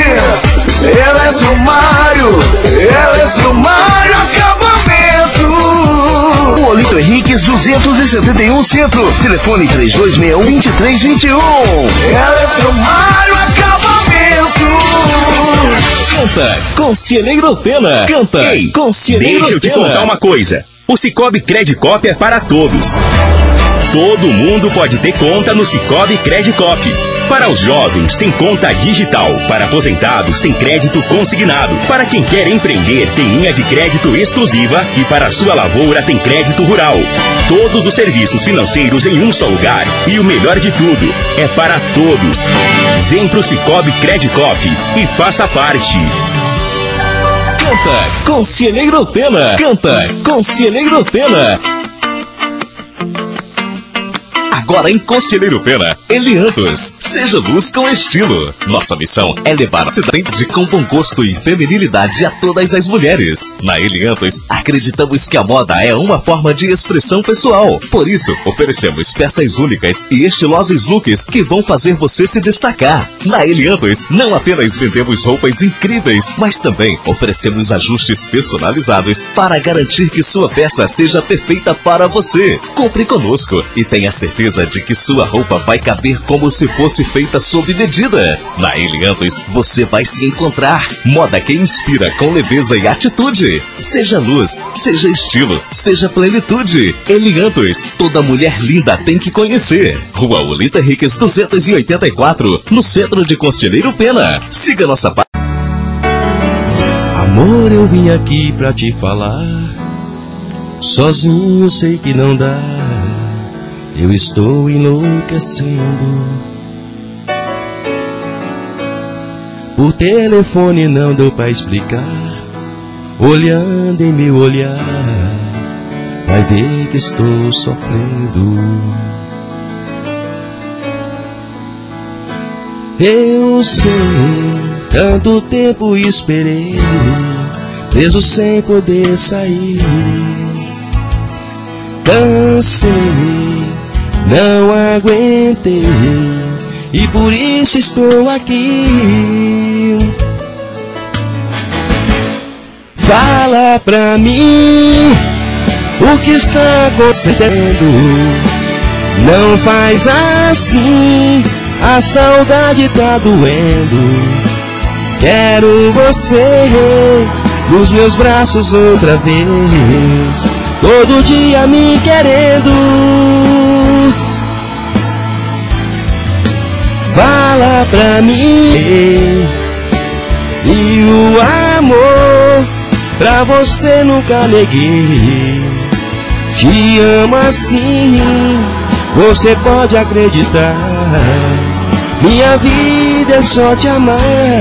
Eletromário, Eletromário Acabamento. O Olinto Henriques duzentos e setenta e um Centro. Telefone três dois seis um, dois três dois um. Eletromário Acabamento. Canta Conselheiro Pena. Canta Ei, Conselheiro deixa eu te Pena. contar uma coisa. O Cicobi Credicop é para todos. Todo mundo pode ter conta no Cicobi Credicop. Para os jovens, tem conta digital. Para aposentados, tem crédito consignado. Para quem quer empreender, tem linha de crédito exclusiva. E para a sua lavoura, tem crédito rural. Todos os serviços financeiros em um só lugar. E o melhor de tudo, é para todos. Vem pro Cicobi Credicop e faça parte. Canta Conselheiro Pena. Canta Conselheiro Pena. Agora em Conselheiro Pena, Eliantos. Seja luz com estilo. Nossa missão é levar a cidade com bom gosto e feminilidade a todas as mulheres. Na Eliantos, acreditamos que a moda é uma forma de expressão pessoal. Por isso, oferecemos peças únicas e estilosos looks que vão fazer você se destacar. Na Eliantos, não apenas vendemos roupas incríveis, mas também oferecemos ajustes personalizados para garantir que sua peça seja perfeita para você. Compre conosco e tenha certeza de que sua roupa vai caber como se fosse feita sob medida. Na Eliantos, você vai se encontrar. Moda que inspira com leveza e atitude. Seja luz, seja estilo, seja plenitude. Eliantos, toda mulher linda tem que conhecer. Rua Olita Henriques duzentos e oitenta e quatro, no centro de Conselheiro Pena. Siga nossa página. Amor, eu vim aqui pra te falar. Sozinho sei que não dá. Eu estou enlouquecendo. Por telefone não deu pra explicar. Olhando em meu olhar, vai ver que estou sofrendo. Eu sei, tanto tempo esperei, preso sem poder sair. Cansei, não aguentei, e por isso estou aqui. Fala pra mim o que está acontecendo. Não faz assim, a saudade tá doendo. Quero você nos meus braços outra vez, todo dia me querendo. Fala pra mim, e o amor pra você nunca neguei. Te amo assim, você pode acreditar. Minha vida é só te amar.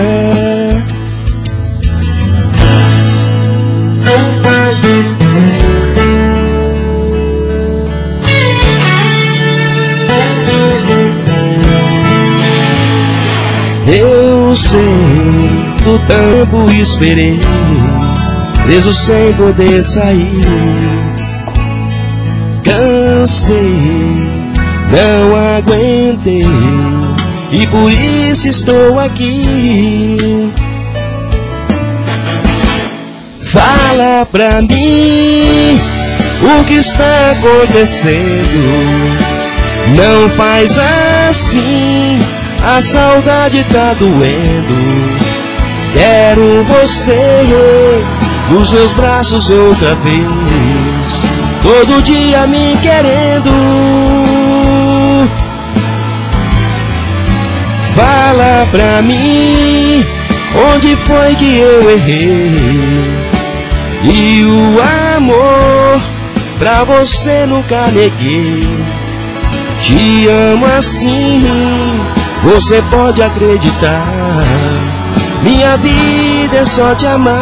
Eu sei, o tempo esperei, preso sem poder sair. Cansei, não aguentei, e por isso estou aqui. Fala pra mim o que está acontecendo. Não faz assim, a saudade tá doendo. Quero você nos meus braços outra vez, todo dia me querendo. Fala pra mim onde foi que eu errei. E o amor pra você nunca neguei. Te amo assim, você pode acreditar. Minha vida é só te amar.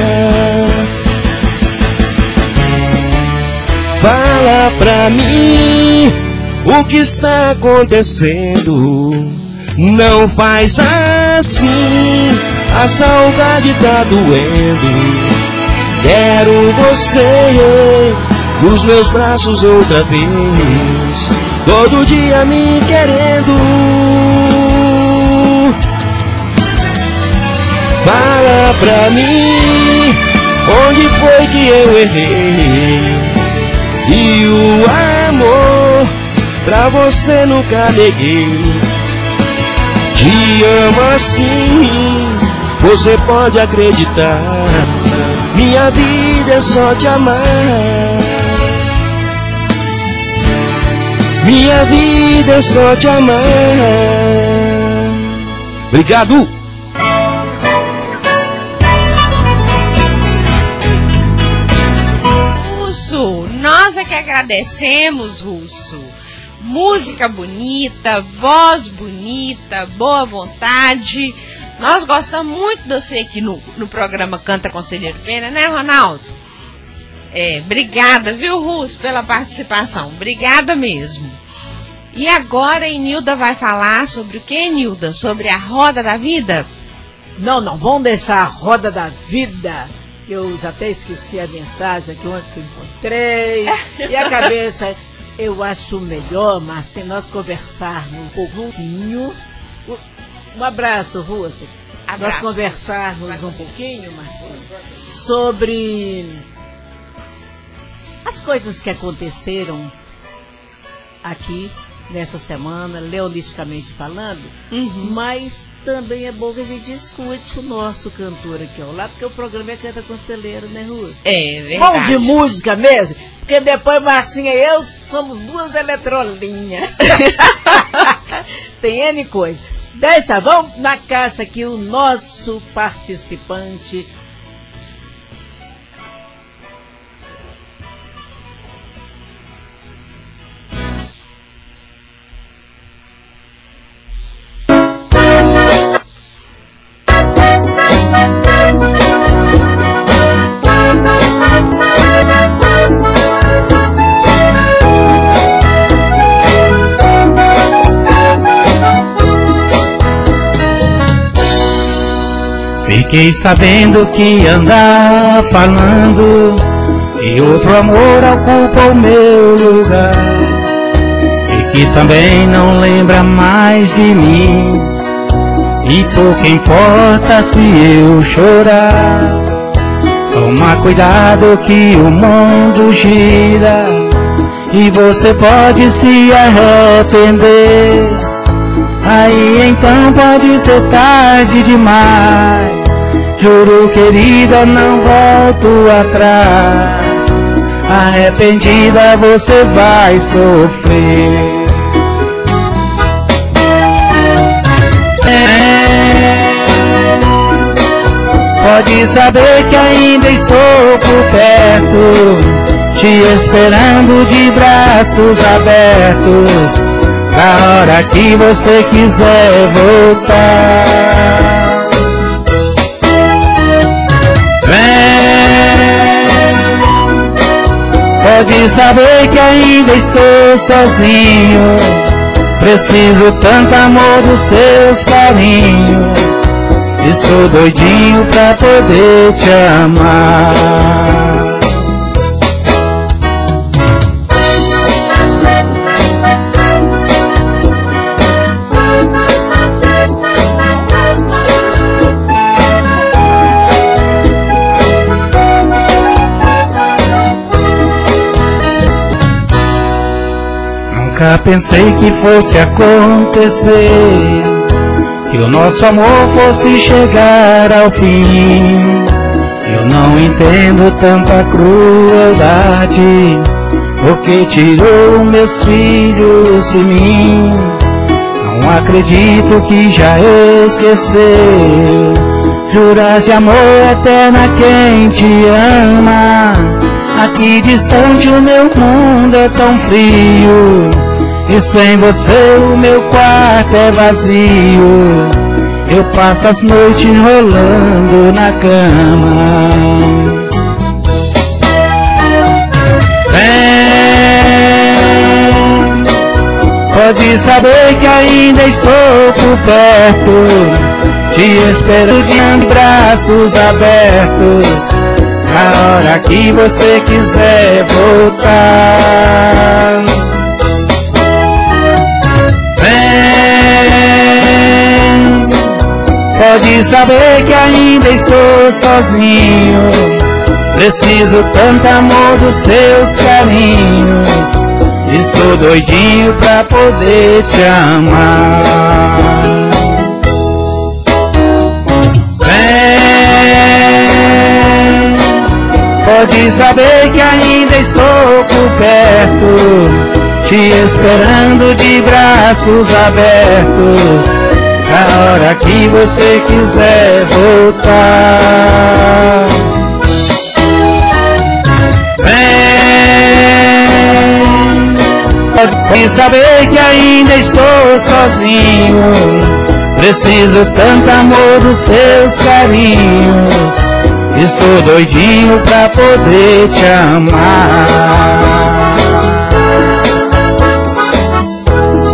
Fala pra mim o que está acontecendo. Não faz assim, a saudade tá doendo. Quero você nos meus braços outra vez, todo dia me querendo. Fala pra mim onde foi que eu errei. E o amor pra você nunca neguei. Te amo assim, você pode acreditar. Minha vida é só te amar. Minha vida é só te amar. Obrigado. Russo, nós é que agradecemos, Russo. Música bonita, voz bonita, boa vontade. Nós gostamos muito de você aqui no, no programa Canta Conselheiro Pena, né, Ronaldo? É, obrigada, viu, Russo, pela participação. Obrigada mesmo. E agora, Nilda vai falar sobre o que, Nilda? Sobre a roda da vida? Não, não, vamos deixar a roda da vida, que eu já até esqueci a mensagem aqui onde que eu encontrei, e a cabeça. Eu acho melhor, Marcinho, nós conversarmos um pouquinho. Um abraço, Rússia. Nós conversarmos um pouquinho, Marcinho, sobre as coisas que aconteceram aqui nessa semana, leonisticamente falando, uhum. mas também é bom que a gente escute o nosso cantor aqui ao lado, porque o programa é Canta Conselheiro, né, Rússia? É verdade. Bom de música mesmo, porque depois Marcinha e eu somos duas eletrolinhas. Tem N coisa. Deixa, vamos na caixa aqui o nosso participante. Fiquei sabendo que anda falando e outro amor ocupa o meu lugar, e que também não lembra mais de mim, e pouco importa se eu chorar. Toma cuidado que o mundo gira e você pode se arrepender. Aí então pode ser tarde demais. Juro, querida, não volto atrás. Arrependida você vai sofrer. É, pode saber que ainda estou por perto, te esperando de braços abertos, na hora que você quiser voltar. Pode saber que ainda estou sozinho, preciso tanto amor dos seus carinhos, estou doidinho pra poder te amar. Nunca pensei que fosse acontecer, que o nosso amor fosse chegar ao fim. Eu não entendo tanta crueldade, porque tirou meus filhos de mim. Não acredito que já esqueceu, juras de amor eterno a quem te ama. Aqui distante o meu mundo é tão frio, e sem você o meu quarto é vazio. Eu passo as noites enrolando na cama. Vem, pode saber que ainda estou por perto, te espero de braços abertos, na hora que você quiser voltar. Vem, pode saber que ainda estou sozinho, preciso tanto amor dos seus carinhos, estou doidinho pra poder te amar. Pode saber que ainda estou por perto, te esperando de braços abertos, na hora que você quiser voltar. Vem, pode saber que ainda estou sozinho, preciso tanto amor dos seus carinhos, estou doidinho pra poder te amar.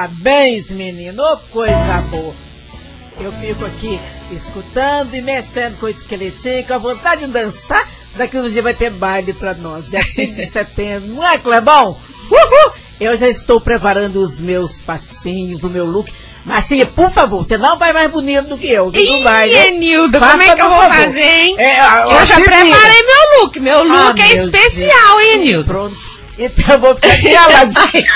Parabéns, menino, ô, coisa boa. Eu fico aqui escutando e mexendo com o esqueletinho, com a vontade de dançar. Daqui um dia vai ter baile pra nós, dia cinco de setembro, não é, Clebão? Uhul! Eu já estou preparando os meus passinhos, o meu look. Marcinha, por favor, você não vai mais bonito do que eu. Não vai, né? Nilda, como é que eu vou favor. fazer, hein? É, eu já preparei meu look. Meu look ah, é meu especial, Deus. hein, Nilda? Pronto. Então eu vou ficar caladinha.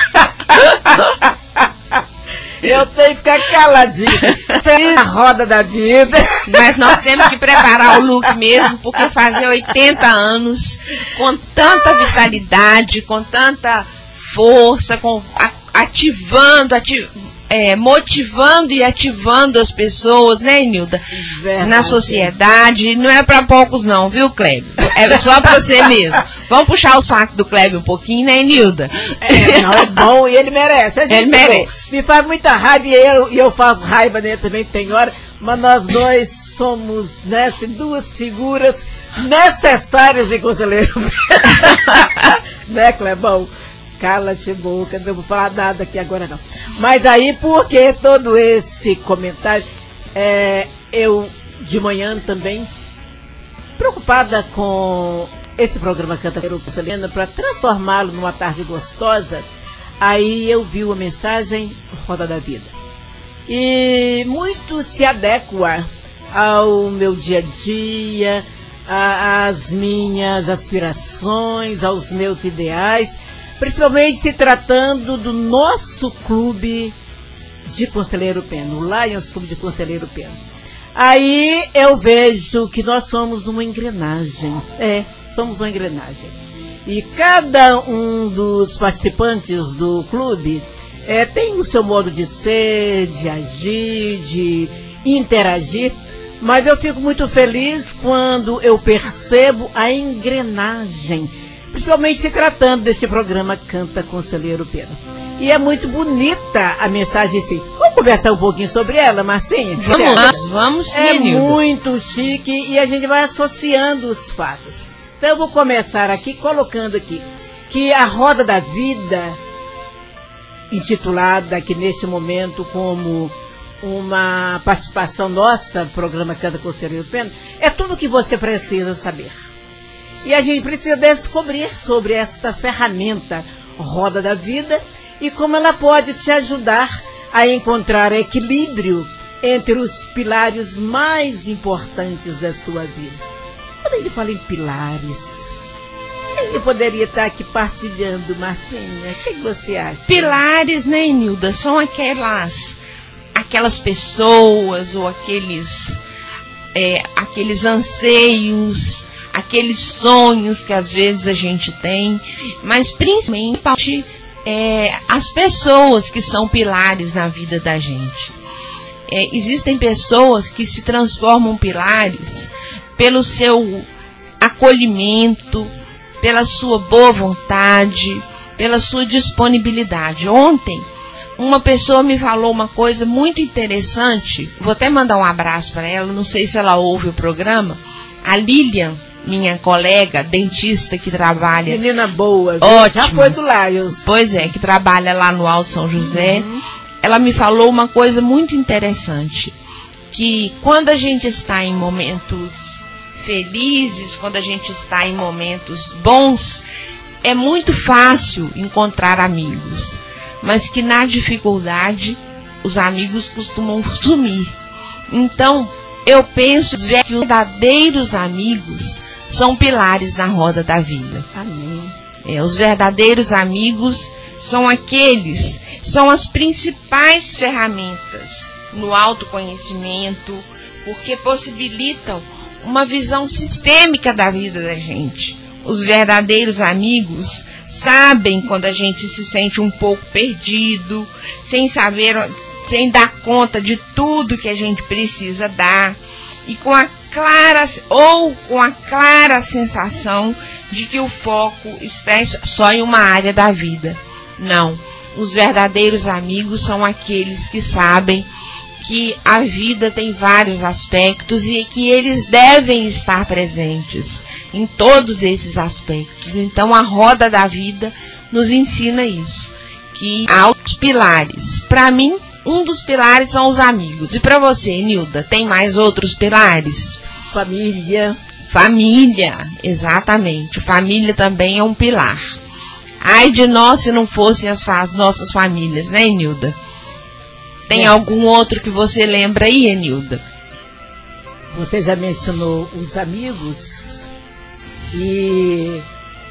Eu tenho que ficar caladinha. Sem a roda da vida. Mas nós temos que preparar o look mesmo, porque fazer oitenta anos, com tanta vitalidade, com tanta força, com, ativando, ativando. É, motivando e ativando as pessoas, né, Nilda? Verdade. Na sociedade. Não é pra poucos não, viu, Clébio? É só pra você mesmo. Vamos puxar o saco do Clébio um pouquinho, né, Nilda? É, não, é bom e ele merece. Ele merece. Me faz muita raiva e eu, e eu faço raiva nele também, tem hora. Mas nós dois somos, né, duas figuras necessárias em Conselheiro. Né, Clebão? Cala-te boca, não vou falar nada aqui agora não. Mas aí, porque todo esse comentário, é, eu de manhã também, preocupada com esse programa Canta Conselheiro, para transformá-lo numa tarde gostosa, aí eu vi uma mensagem, Roda da Vida. E muito se adequa ao meu dia a dia, às minhas aspirações, aos meus ideais, principalmente se tratando do nosso clube de Conselheiro Pena, o Lions Clube de Conselheiro Pena. Aí eu vejo que nós somos uma engrenagem. É, somos uma engrenagem. E cada um dos participantes do clube é, tem o seu modo de ser, de agir, de interagir. Mas eu fico muito feliz quando eu percebo a engrenagem, principalmente se tratando deste programa Canta Conselheiro Pena. E é muito bonita a mensagem em si. Vamos conversar um pouquinho sobre ela, Marcinha? Vamos, vamos sim, É Nilda. muito chique e a gente vai associando os fatos. Então eu vou começar aqui colocando aqui que a Roda da Vida, intitulada aqui neste momento como uma participação nossa, programa Canta Conselheiro Pena, é tudo o que você precisa saber. E a gente precisa descobrir sobre esta ferramenta Roda da Vida e como ela pode te ajudar a encontrar equilíbrio entre os pilares mais importantes da sua vida. Quando a gente fala em pilares, a gente poderia estar aqui partilhando, Marcinha. O que você acha? Pilares, né, Nilda? São aquelas, aquelas pessoas ou aqueles, é, aqueles anseios, aqueles sonhos que às vezes a gente tem, mas principalmente é, as pessoas que são pilares na vida da gente. É, existem pessoas que se transformam pilares pelo seu acolhimento, pela sua boa vontade, pela sua disponibilidade. Ontem, uma pessoa me falou uma coisa muito interessante, vou até mandar um abraço para ela, não sei se ela ouve o programa, a Lilian, minha colega, dentista que trabalha... Menina boa, ótima. Já foi do Lions. Pois é, que trabalha lá no Alto São José. Uhum. Ela me falou uma coisa muito interessante, que quando a gente está em momentos felizes, quando a gente está em momentos bons, é muito fácil encontrar amigos, mas que na dificuldade os amigos costumam sumir. Então, eu penso que os verdadeiros amigos são pilares na roda da vida. Amém. É, os verdadeiros amigos são aqueles, são as principais ferramentas no autoconhecimento, porque possibilitam uma visão sistêmica da vida da gente. Os verdadeiros amigos sabem quando a gente se sente um pouco perdido, sem saber, sem dar conta de tudo que a gente precisa dar, e com a clara, ou com a clara sensação de que o foco está só em uma área da vida. Não. Os verdadeiros amigos são aqueles que sabem que a vida tem vários aspectos e que eles devem estar presentes em todos esses aspectos. Então, a roda da vida nos ensina isso, que aos pilares. Para mim, um dos pilares são os amigos. E para você, Nilda, tem mais outros pilares? Família. Família, exatamente. Família também é um pilar. Ai de nós se não fossem as, as nossas famílias, né, Nilda? Tem é. algum outro que você lembra aí, Nilda? Você já mencionou os amigos e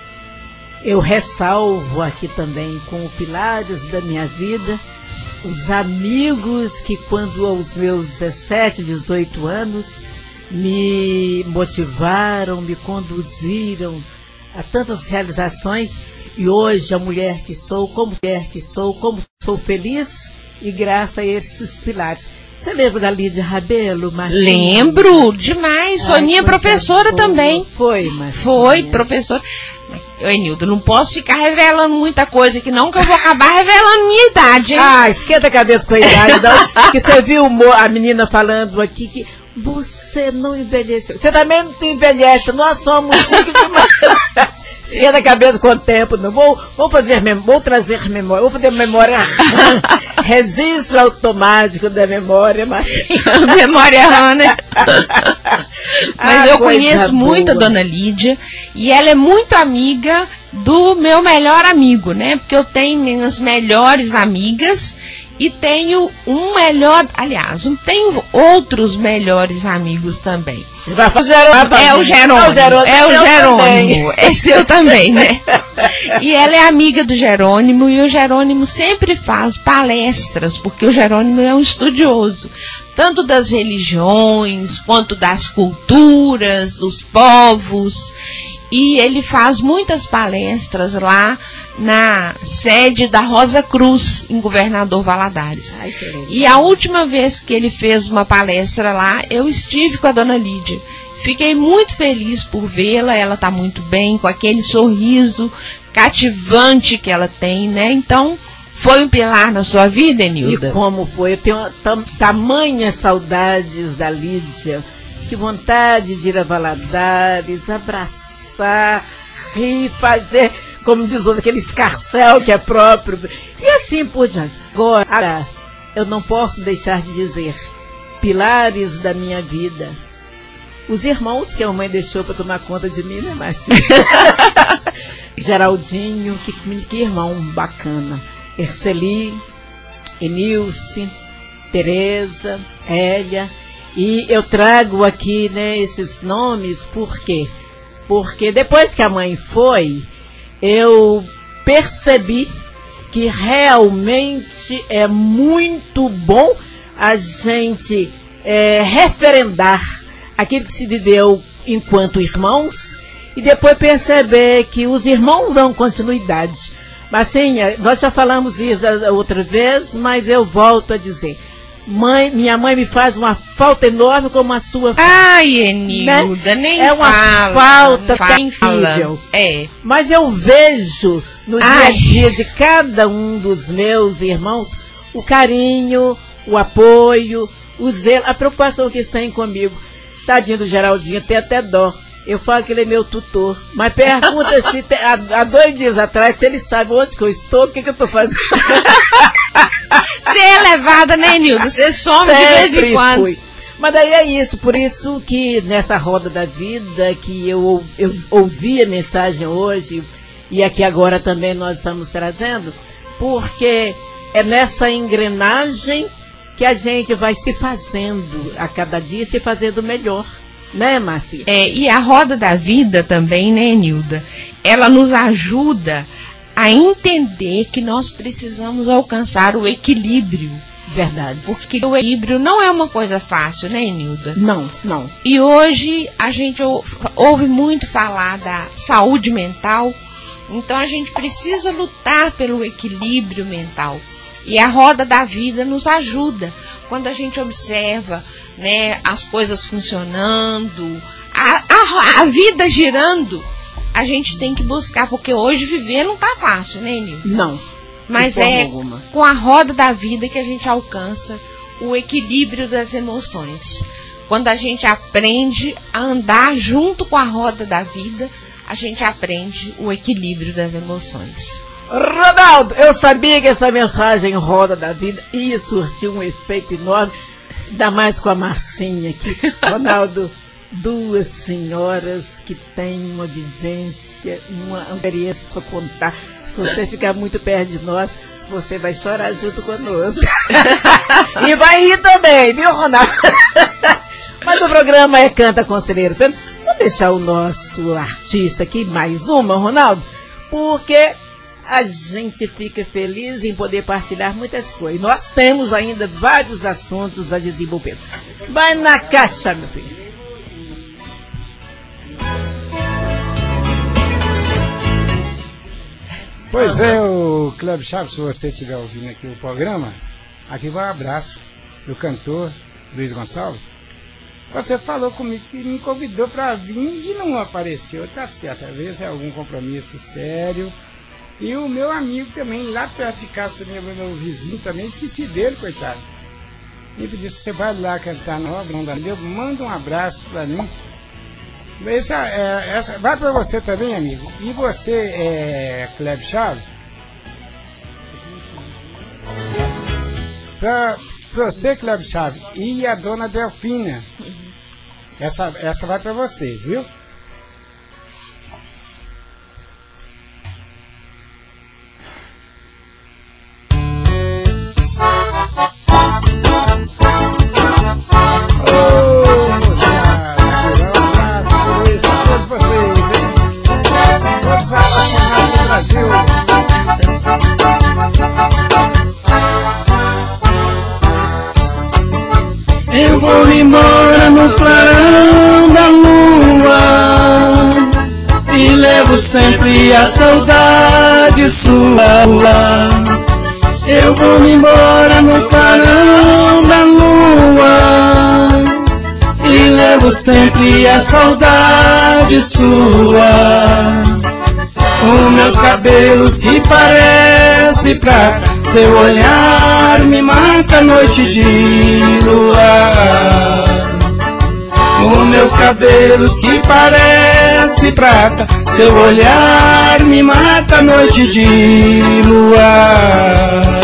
eu ressalvo aqui também com os pilares da minha vida, os amigos que quando aos meus dezessete, dezoito anos me motivaram, me conduziram a tantas realizações e hoje a mulher que sou, como mulher que sou, como sou feliz e graças a esses pilares. Você lembra da Lídia Rabelo, Marcinha? Lembro, demais. Soninha professora também. Foi, mas Foi, professora. Oi, Nilda, não posso ficar revelando muita coisa aqui não, que eu vou acabar revelando minha idade, hein? Ah, esquenta a cabeça com a idade, não. Que você viu a menina falando aqui que você não envelheceu. Você também não envelhece, nós somos chiques demais. Esquenta a cabeça com o tempo, não. Vou, vou, fazer, vou trazer memória, vou fazer memória, registro automático da memória, mas... memória RAM, né? Mas ah, eu conheço boa. muito a Dona Lídia e ela é muito amiga do meu melhor amigo, né? Porque eu tenho minhas melhores amigas e tenho um melhor, aliás, eu tenho outros melhores amigos também. Vai fazer é o Jerônimo, é o Jerônimo, é seu também, né? E ela é amiga do Jerônimo e o Jerônimo sempre faz palestras, porque o Jerônimo é um estudioso, tanto das religiões, quanto das culturas, dos povos, e ele faz muitas palestras lá na sede da Rosa Cruz, em Governador Valadares. Ai, e a última vez que ele fez uma palestra lá, eu estive com a Dona Lídia. Fiquei muito feliz por vê-la, ela está muito bem, com aquele sorriso cativante que ela tem, né? Então, foi um pilar na sua vida, Nilda? E como foi? Eu tenho tam, tamanhas saudades da Lídia, que vontade de ir a Valadares, abraçar, rir, fazer... como diz outro, aquele escarcel que é próprio, e assim por diante. Agora, eu não posso deixar de dizer, pilares da minha vida, os irmãos que a mãe deixou para tomar conta de mim, né, Marcinha? Geraldinho, que, que irmão bacana, Erceli, Enilce, Tereza, Hélia, e eu trago aqui, né, esses nomes, por quê? Porque depois que a mãe foi, eu percebi que realmente é muito bom a gente é, referendar aquilo que se viveu enquanto irmãos e depois perceber que os irmãos dão continuidade. Mas sim, nós já falamos isso outra vez, mas eu volto a dizer. Mãe, minha mãe me faz uma falta enorme como a sua. Ai, Enilda, né? Nem é uma fala, falta terrível. É. Mas eu vejo no Ai. dia a dia de cada um dos meus irmãos o carinho, o apoio, o zelo, a preocupação que eles têm comigo. Tadinho do Geraldinho, tem até dó. Eu falo que ele é meu tutor. Mas pergunta se tem, há, há dois dias atrás, se ele sabe onde que eu estou, o que, que eu estou fazendo. Você é levada, né, Nilda? Você some de vez em quando. Fui. Mas daí é isso, por isso que nessa roda da vida, que eu, eu ouvi a mensagem hoje, e aqui agora também nós estamos trazendo, porque é nessa engrenagem que a gente vai se fazendo, a cada dia se fazendo melhor. Né, Márcia? É, e a roda da vida também, né, Nilda? Ela nos ajuda a entender que nós precisamos alcançar o equilíbrio. Verdade. Porque o equilíbrio não é uma coisa fácil, né, Nilda? Não, não. E hoje a gente ouve muito falar da saúde mental, então a gente precisa lutar pelo equilíbrio mental. E a roda da vida nos ajuda. Quando a gente observa, né, as coisas funcionando, a, a, a vida girando, a gente tem que buscar, porque hoje viver não tá fácil, né, Nilda? Não. Mas é alguma. Com a roda da vida que a gente alcança o equilíbrio das emoções. Quando a gente aprende a andar junto com a roda da vida, a gente aprende o equilíbrio das emoções. Ronaldo, eu sabia que essa mensagem Roda da Vida ia surtir um efeito enorme, ainda mais com a Marcinha aqui. Ronaldo, duas senhoras que têm uma vivência, uma experiência para contar. Se você ficar muito perto de nós, você vai chorar junto conosco. E vai rir também, viu, Ronaldo? Mas o programa é Canta Conselheiro Pena. Vou deixar o nosso artista aqui, mais uma, Ronaldo, porque a gente fica feliz em poder partilhar muitas coisas. Nós temos ainda vários assuntos a desenvolver. Vai na caixa, meu filho. Pois é, o Cleber Chaves, se você estiver ouvindo aqui o programa, aqui vai um abraço do cantor Luiz Gonçalves. Você falou comigo que me convidou para vir e não apareceu. Tá certo, às vezes é algum compromisso sério. E o meu amigo também, lá perto de casa, também, meu vizinho também, esqueci dele, coitado. Me pediu, se você vai lá cantar na obra, não dá meu, manda um abraço para mim. Essa, é, essa, vai para você também, amigo. E você, é, Cleber Chaves, para você, Cleber Chaves, e a dona Delfina, essa, essa vai para vocês, viu? Eu vou embora no clarão da lua e levo sempre a saudade sua. Eu vou embora no clarão da lua e levo sempre a saudade sua. Os meus cabelos que parecem prata, seu olhar me mata à noite de luar. Os meus cabelos que parecem prata, seu olhar me mata à noite de luar.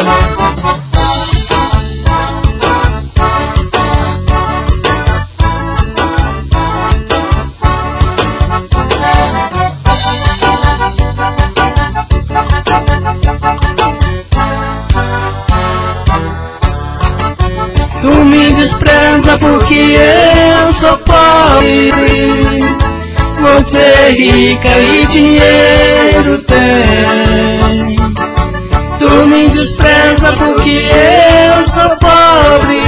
Tu me despreza porque eu sou pobre, você é rica e dinheiro tem. Tu me despreza porque eu sou pobre,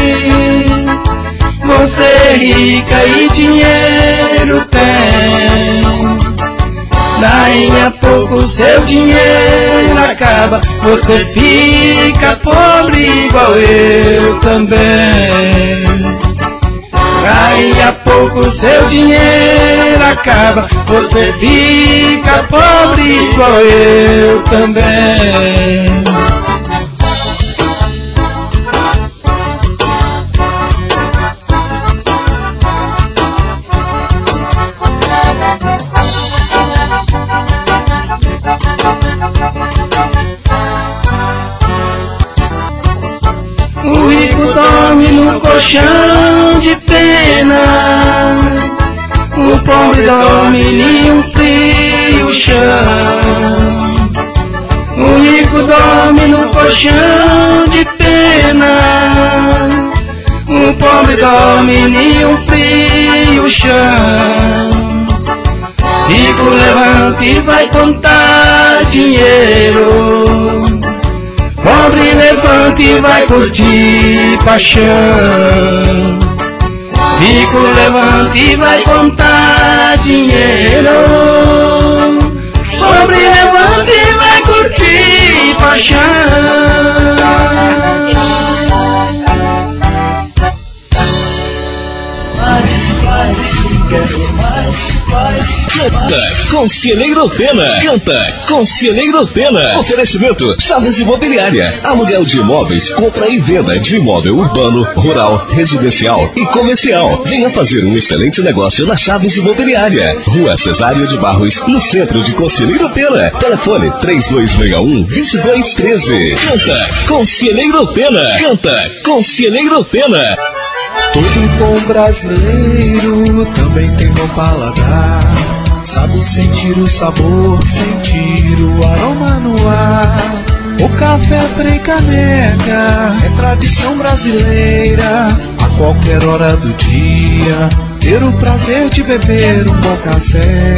você é rica e dinheiro tem. Daí a pouco seu dinheiro acaba, você fica pobre igual eu também. Daí a pouco seu dinheiro acaba, você fica pobre igual eu também. O rico dorme no colchão de pena, o pobre dorme em um frio chão. O rico dorme no colchão de pena, o pobre dorme em um frio chão. Rico levanta e vai contar dinheiro, pobre levanta e vai curtir paixão. Rico levanta e vai contar dinheiro, pobre levanta e vai curtir paixão. Mais, mais, quero mais, mais, Canta Conselheiro Pena. Canta Conselheiro Pena. Oferecimento Chaves Imobiliária. Aluguel de imóveis, compra e venda de imóvel urbano, rural, residencial e comercial. Venha fazer um excelente negócio na Chaves Imobiliária. Rua Cesário de Barros, no centro de Conselheiro Pena. Telefone três dois seis um, dois dois um três. Canta Conselheiro Pena. Canta Conselheiro Pena. Todo bom brasileiro também tem bom paladar. Sabe sentir o sabor, sentir o aroma no ar. O café Frei Caneca é tradição brasileira. A qualquer hora do dia, ter o prazer de beber um bom café.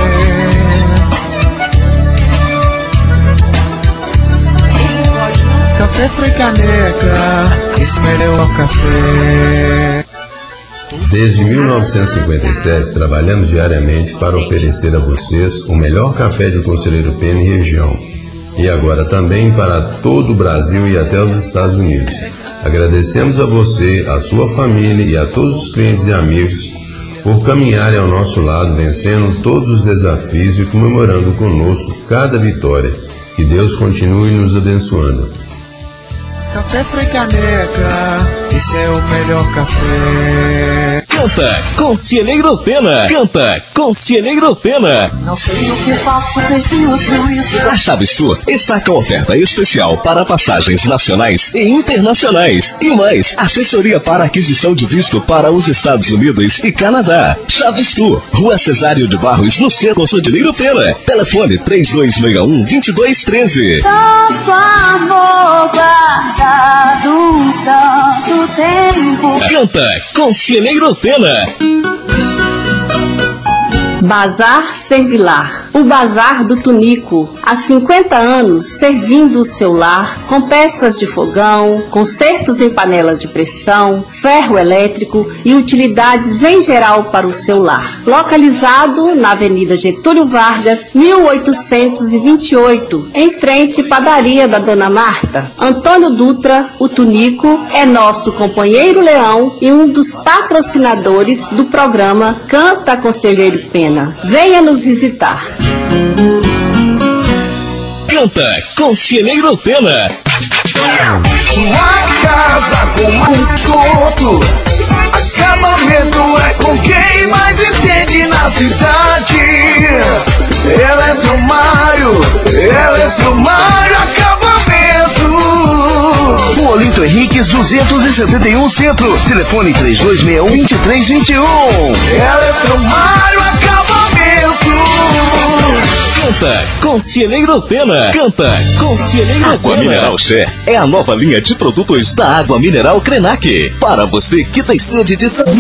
Café Frei Caneca, esse melhor café. Desde mil novecentos e cinquenta e sete, trabalhamos diariamente para oferecer a vocês o melhor café de Conselheiro Pena e região. E agora também para todo o Brasil e até os Estados Unidos. Agradecemos a você, a sua família e a todos os clientes e amigos por caminharem ao nosso lado, vencendo todos os desafios e comemorando conosco cada vitória. Que Deus continue nos abençoando. Café Frei Caneca, esse é o melhor café. Canta Conselheiro Pena. Canta Conselheiro Pena. Não sei o que faço, perdi o juízo. A Chaves Tour está com oferta especial para passagens nacionais e internacionais. E mais, assessoria para aquisição de visto para os Estados Unidos e Canadá. Chaves Tour, Rua Cesário de Barros, no centro Conselheiro Pena. Telefone três dois seis um, dois dois um três. Tanto amor guardado, tanto tempo. Canta Conselheiro Pena. Bazar Servilar, o Bazar do Tunico, há cinquenta anos servindo o seu lar com peças de fogão, consertos em panelas de pressão, ferro elétrico e utilidades em geral para o seu lar. Localizado na Avenida Getúlio Vargas, mil oitocentos e vinte e oito, em frente à padaria da Dona Marta. Antônio Dutra, o Tunico, é nosso companheiro leão e um dos patrocinadores do programa Canta Conselheiro Pena. Venha nos visitar. Canta Conselheiro Pena. Sua casa com conforto, acabamento é com quem mais entende na cidade. Eletromário, Eletromário Acabamento. O Olinto Henriques duzentos e setenta e um Centro. Telefone três dois seis um, dois três dois um. Eletromário Acabamento. Canta Conselheiro Pena. Canta Conselheiro Pena. Água Mineral Xé é a nova linha de produtos da Água Mineral Krenak. Para você que tem sede de saúde.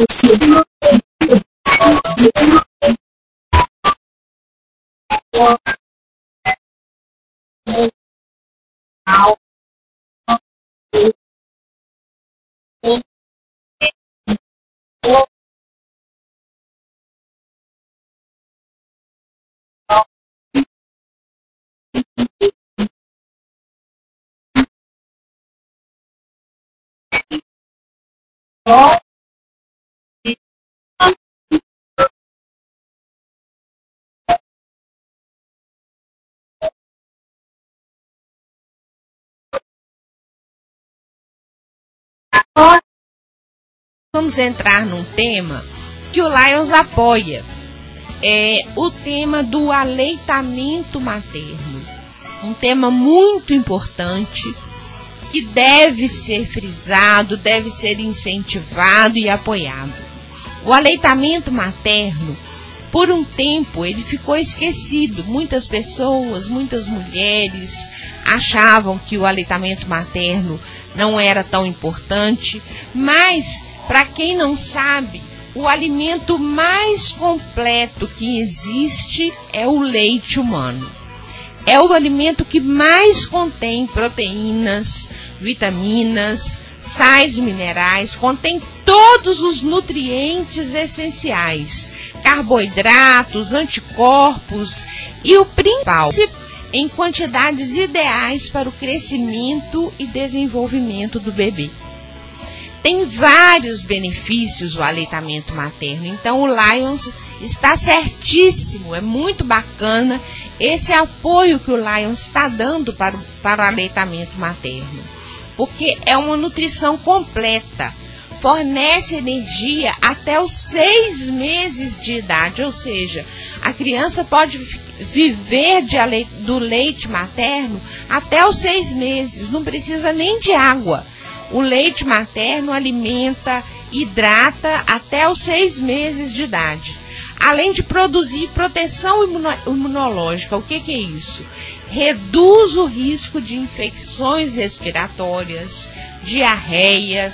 Vamos entrar num tema que o Lions apoia. É o tema do aleitamento materno. Um tema muito importante que deve ser frisado, deve ser incentivado e apoiado. O aleitamento materno, por um tempo, ele ficou esquecido. Muitas pessoas, muitas mulheres achavam que o aleitamento materno não era tão importante, mas, para quem não sabe, o alimento mais completo que existe é o leite humano. É o alimento que mais contém proteínas, vitaminas, sais minerais, contém todos os nutrientes essenciais, carboidratos, anticorpos e o principal, em quantidades ideais para o crescimento e desenvolvimento do bebê. Tem vários benefícios o aleitamento materno, então o Lions está certíssimo, é muito bacana esse apoio que o Lions está dando para o, para o aleitamento materno, porque é uma nutrição completa, fornece energia até os seis meses de idade, ou seja, a criança pode viver de ale, do leite materno até os seis meses, não precisa nem de água. O leite materno alimenta, hidrata até os seis meses de idade. Além de produzir proteção imuno, imunológica. O que, que é isso? Reduz o risco de infecções respiratórias, diarreia,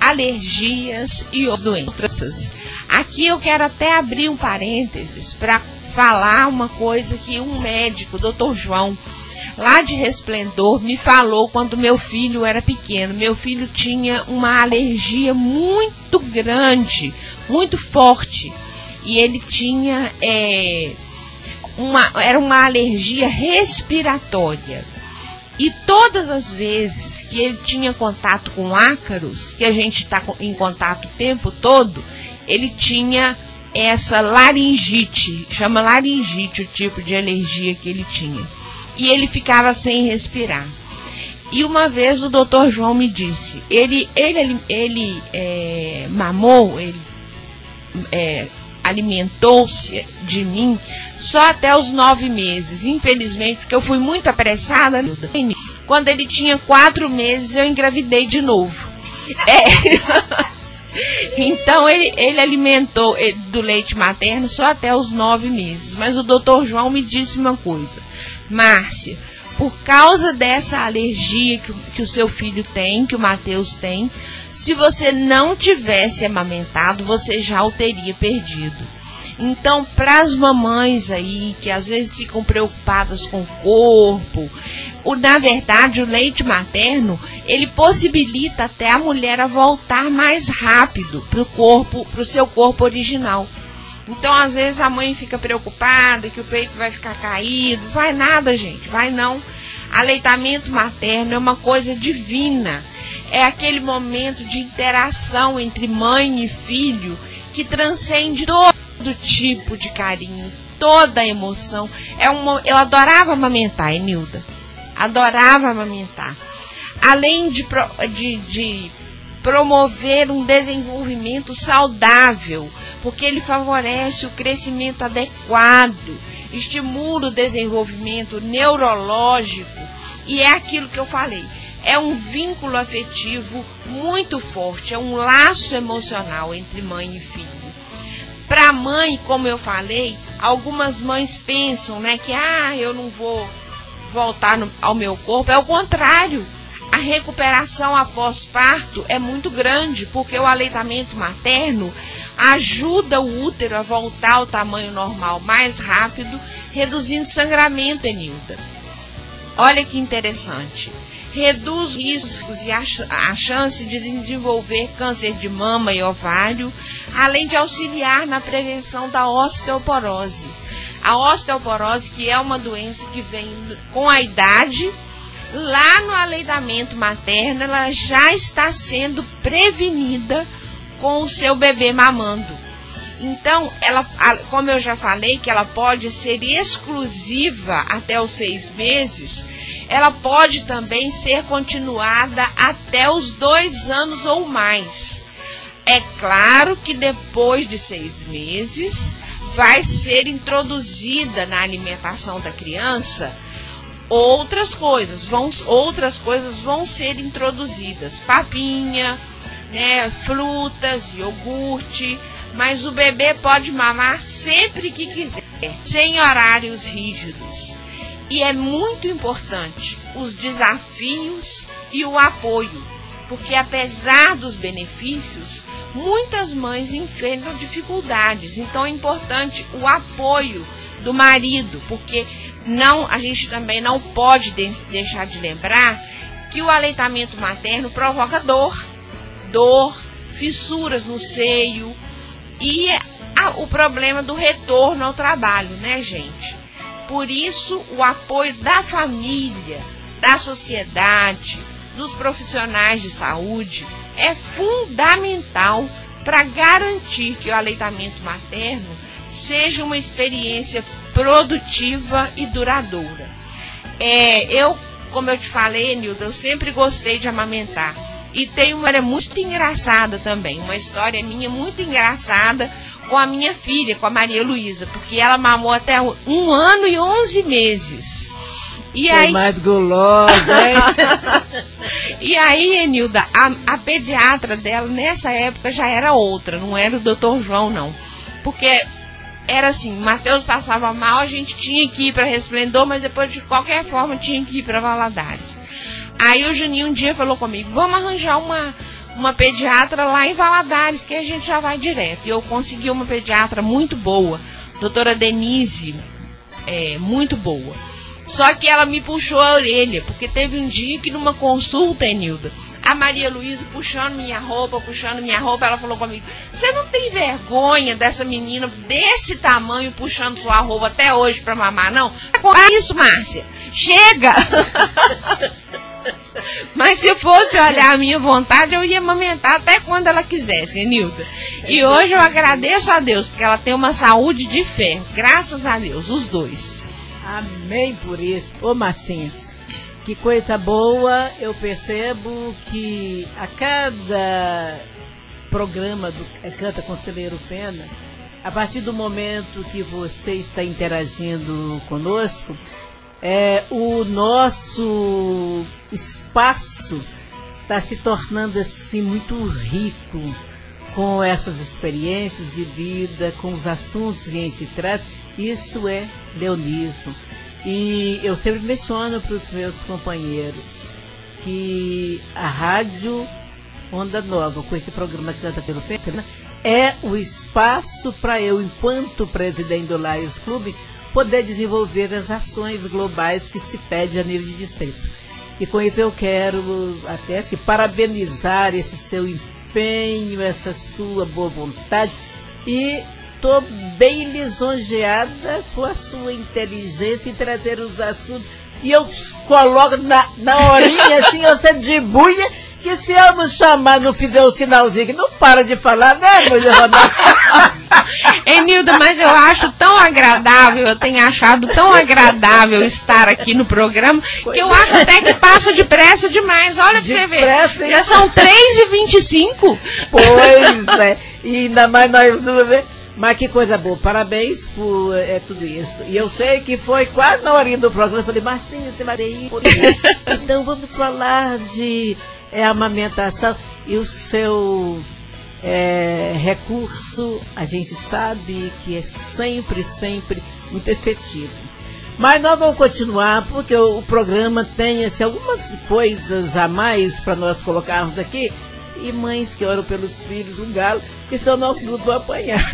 alergias e outras doenças. Aqui eu quero até abrir um parênteses para falar uma coisa que um médico, o doutor João, lá de Resplendor, me falou quando meu filho era pequeno. Meu filho tinha uma alergia muito grande, muito forte. E ele tinha, é, uma, era uma alergia respiratória. E todas as vezes que ele tinha contato com ácaros, que a gente está em contato o tempo todo, ele tinha essa laringite, chama laringite o tipo de alergia que ele tinha. E ele ficava sem respirar. E uma vez o doutor João me disse, ele, ele, ele é, mamou, ele é, alimentou-se de mim só até os nove meses. Infelizmente, porque eu fui muito apressada. Quando ele tinha quatro meses, eu engravidei de novo. É. Então, ele, ele alimentou do leite materno só até os nove meses. Mas o doutor João me disse uma coisa. Márcia, por causa dessa alergia que, que o seu filho tem, que o Matheus tem, se você não tivesse amamentado, você já o teria perdido. Então, para as mamães aí, que às vezes ficam preocupadas com o corpo, o, na verdade, o leite materno, ele possibilita até a mulher a voltar mais rápido para o corpo, para o seu corpo original. Então, às vezes, a mãe fica preocupada que o peito vai ficar caído. Vai nada, gente, vai não. Aleitamento materno é uma coisa divina. É aquele momento de interação entre mãe e filho que transcende todo tipo de carinho, toda a emoção. É uma, eu adorava amamentar, Enilda. Adorava amamentar. Além de, de, de promover um desenvolvimento saudável, porque ele favorece o crescimento adequado, estimula o desenvolvimento neurológico, e é aquilo que eu falei, é um vínculo afetivo muito forte, é um laço emocional entre mãe e filho. Para a mãe, como eu falei, algumas mães pensam, né, que ah, eu não vou voltar no, ao meu corpo, é o contrário. A recuperação após parto é muito grande, porque o aleitamento materno ajuda o útero a voltar ao tamanho normal mais rápido, reduzindo sangramento, Enilda. Olha que interessante. Reduz riscos e a, a chance de desenvolver câncer de mama e ovário, além de auxiliar na prevenção da osteoporose. A osteoporose, que é uma doença que vem com a idade, lá no aleitamento materno, ela já está sendo prevenida com o seu bebê mamando. Então, ela, como eu já falei, que ela pode ser exclusiva até os seis meses, ela pode também ser continuada até os dois anos ou mais. É claro que depois de seis meses, vai ser introduzida na alimentação da criança outras coisas, vão, outras coisas vão ser introduzidas, papinha, né, frutas, iogurte, mas o bebê pode mamar sempre que quiser, sem horários rígidos. E é muito importante os desafios e o apoio, porque apesar dos benefícios, muitas mães enfrentam dificuldades. Então é importante o apoio do marido, porque não, a gente também não pode de, deixar de lembrar que o aleitamento materno provoca dor, dor, fissuras no seio e a, o problema do retorno ao trabalho, né, gente? Por isso, o apoio da família, da sociedade, dos profissionais de saúde é fundamental para garantir que o aleitamento materno seja uma experiência produtiva e duradoura. É, eu, como eu te falei, Nilda, eu sempre gostei de amamentar. E tem uma história muito engraçada também, uma história minha muito engraçada com a minha filha, com a Maria Luísa, porque ela mamou até um ano e onze meses. E Foi aí... mais gulosa, hein? E aí, Enilda, a, a pediatra dela nessa época já era outra, não era o doutor João, não. Porque era assim, o Matheus passava mal, a gente tinha que ir para Resplendor, mas depois de qualquer forma tinha que ir para Valadares. Aí o Juninho um dia falou comigo, vamos arranjar uma, uma pediatra lá em Valadares, que a gente já vai direto. E eu consegui uma pediatra muito boa, doutora Denise, é, muito boa. Só que ela me puxou a orelha, porque teve um dia que numa consulta, Enilda, a Maria Luísa puxando minha roupa, puxando minha roupa, ela falou comigo, você não tem vergonha dessa menina desse tamanho puxando sua roupa até hoje pra mamar, não? É isso, Márcia, chega! Mas se fosse olhar a minha vontade, eu ia amamentar até quando ela quisesse, Enilda. E hoje eu agradeço a Deus, porque ela tem uma saúde de ferro, graças a Deus, os dois. Amém por isso. Ô Marcinha, que coisa boa. Eu percebo que a cada programa do Canta Conselheiro Pena, a partir do momento que você está interagindo conosco, é, o nosso espaço está se tornando assim muito rico com essas experiências de vida, com os assuntos que a gente traz. Isso é leonismo. E eu sempre menciono para os meus companheiros que a Rádio Onda Nova, com esse programa Canta pelo Pena, é o espaço para eu, enquanto presidente do Lions Club, poder desenvolver as ações globais que se pede a nível de distrito. E com isso eu quero até se parabenizar esse seu empenho, essa sua boa vontade, e estou bem lisonjeada com a sua inteligência em trazer os assuntos. E eu coloco na, na horinha, assim, você de buia, que se eu não chamar, não fizer o sinalzinho, que não para de falar, né, mulher Ronaldo? Enilda, mas eu acho tão agradável, eu tenho achado tão agradável estar aqui no programa, que eu acho até que passa depressa demais. Olha pra você ver, já são três e vinte e cinco. Pois é, e ainda mais nós duas, né? Mas que coisa boa, parabéns por é, tudo isso. E eu sei que foi quase na horinha do programa, eu falei, Marcinho, você vai ter por isso. Então vamos falar de é, amamentação e o seu é, recurso, a gente sabe que é sempre, sempre muito efetivo. Mas nós vamos continuar, porque o, o programa tem assim, algumas coisas a mais para nós colocarmos aqui. E mães que oram pelos filhos, um galo, que são nós tudo para apanhar.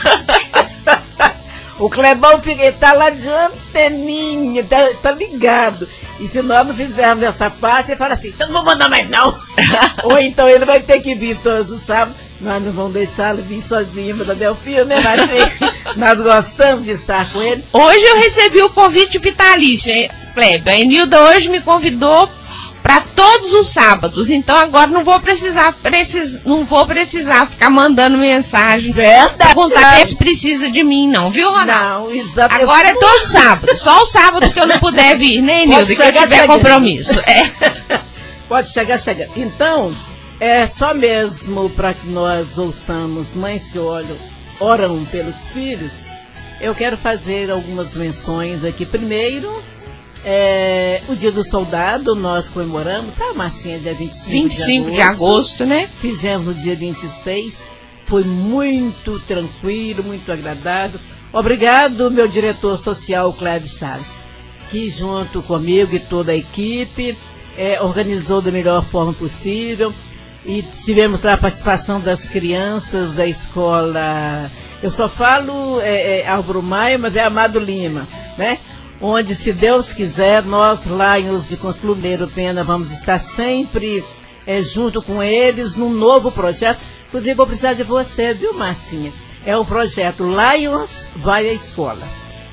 O Clebão fica, tá lá de anteninha, tá, tá ligado. E se nós não fizermos essa parte, ele fala assim, então não vou mandar mais não. Ou então ele vai ter que vir todos os sábados. Nós não vamos deixá-lo vir sozinho da Delfina, né? Mas assim, nós gostamos de estar com ele. Hoje eu recebi o convite vitalício, hein, Kleber? A Enilda hoje me convidou para todos os sábados, então agora não vou precisar, precis, não vou precisar ficar mandando mensagem. Verdade. Perguntar se precisa de mim, não, viu, Ronaldo? Não, exatamente. Agora é todo sábado, só o sábado que eu não puder vir, né, Enilda? Que eu tiver chegando. Compromisso. É. Pode chegar, chega. Então, é só mesmo para que nós ouçamos mães que olham, oram pelos filhos, eu quero fazer algumas menções aqui. Primeiro, É, o Dia do Soldado, nós comemoramos, sabe, Marcinha, dia vinte e cinco, vinte e cinco de agosto, né? Fizemos no dia vinte e seis, foi muito tranquilo, muito agradável. Obrigado, meu diretor social, Cléber Chaves, que junto comigo e toda a equipe é, organizou da melhor forma possível. E tivemos a participação das crianças da escola, eu só falo é, é, Álvaro Maia, mas é Amado Lima, né? Onde, se Deus quiser, nós, Lions de Conselheiro Pena, vamos estar sempre é, junto com eles num novo projeto. Inclusive, vou precisar de você, viu, Marcinha? É o projeto Lions Vai à Escola.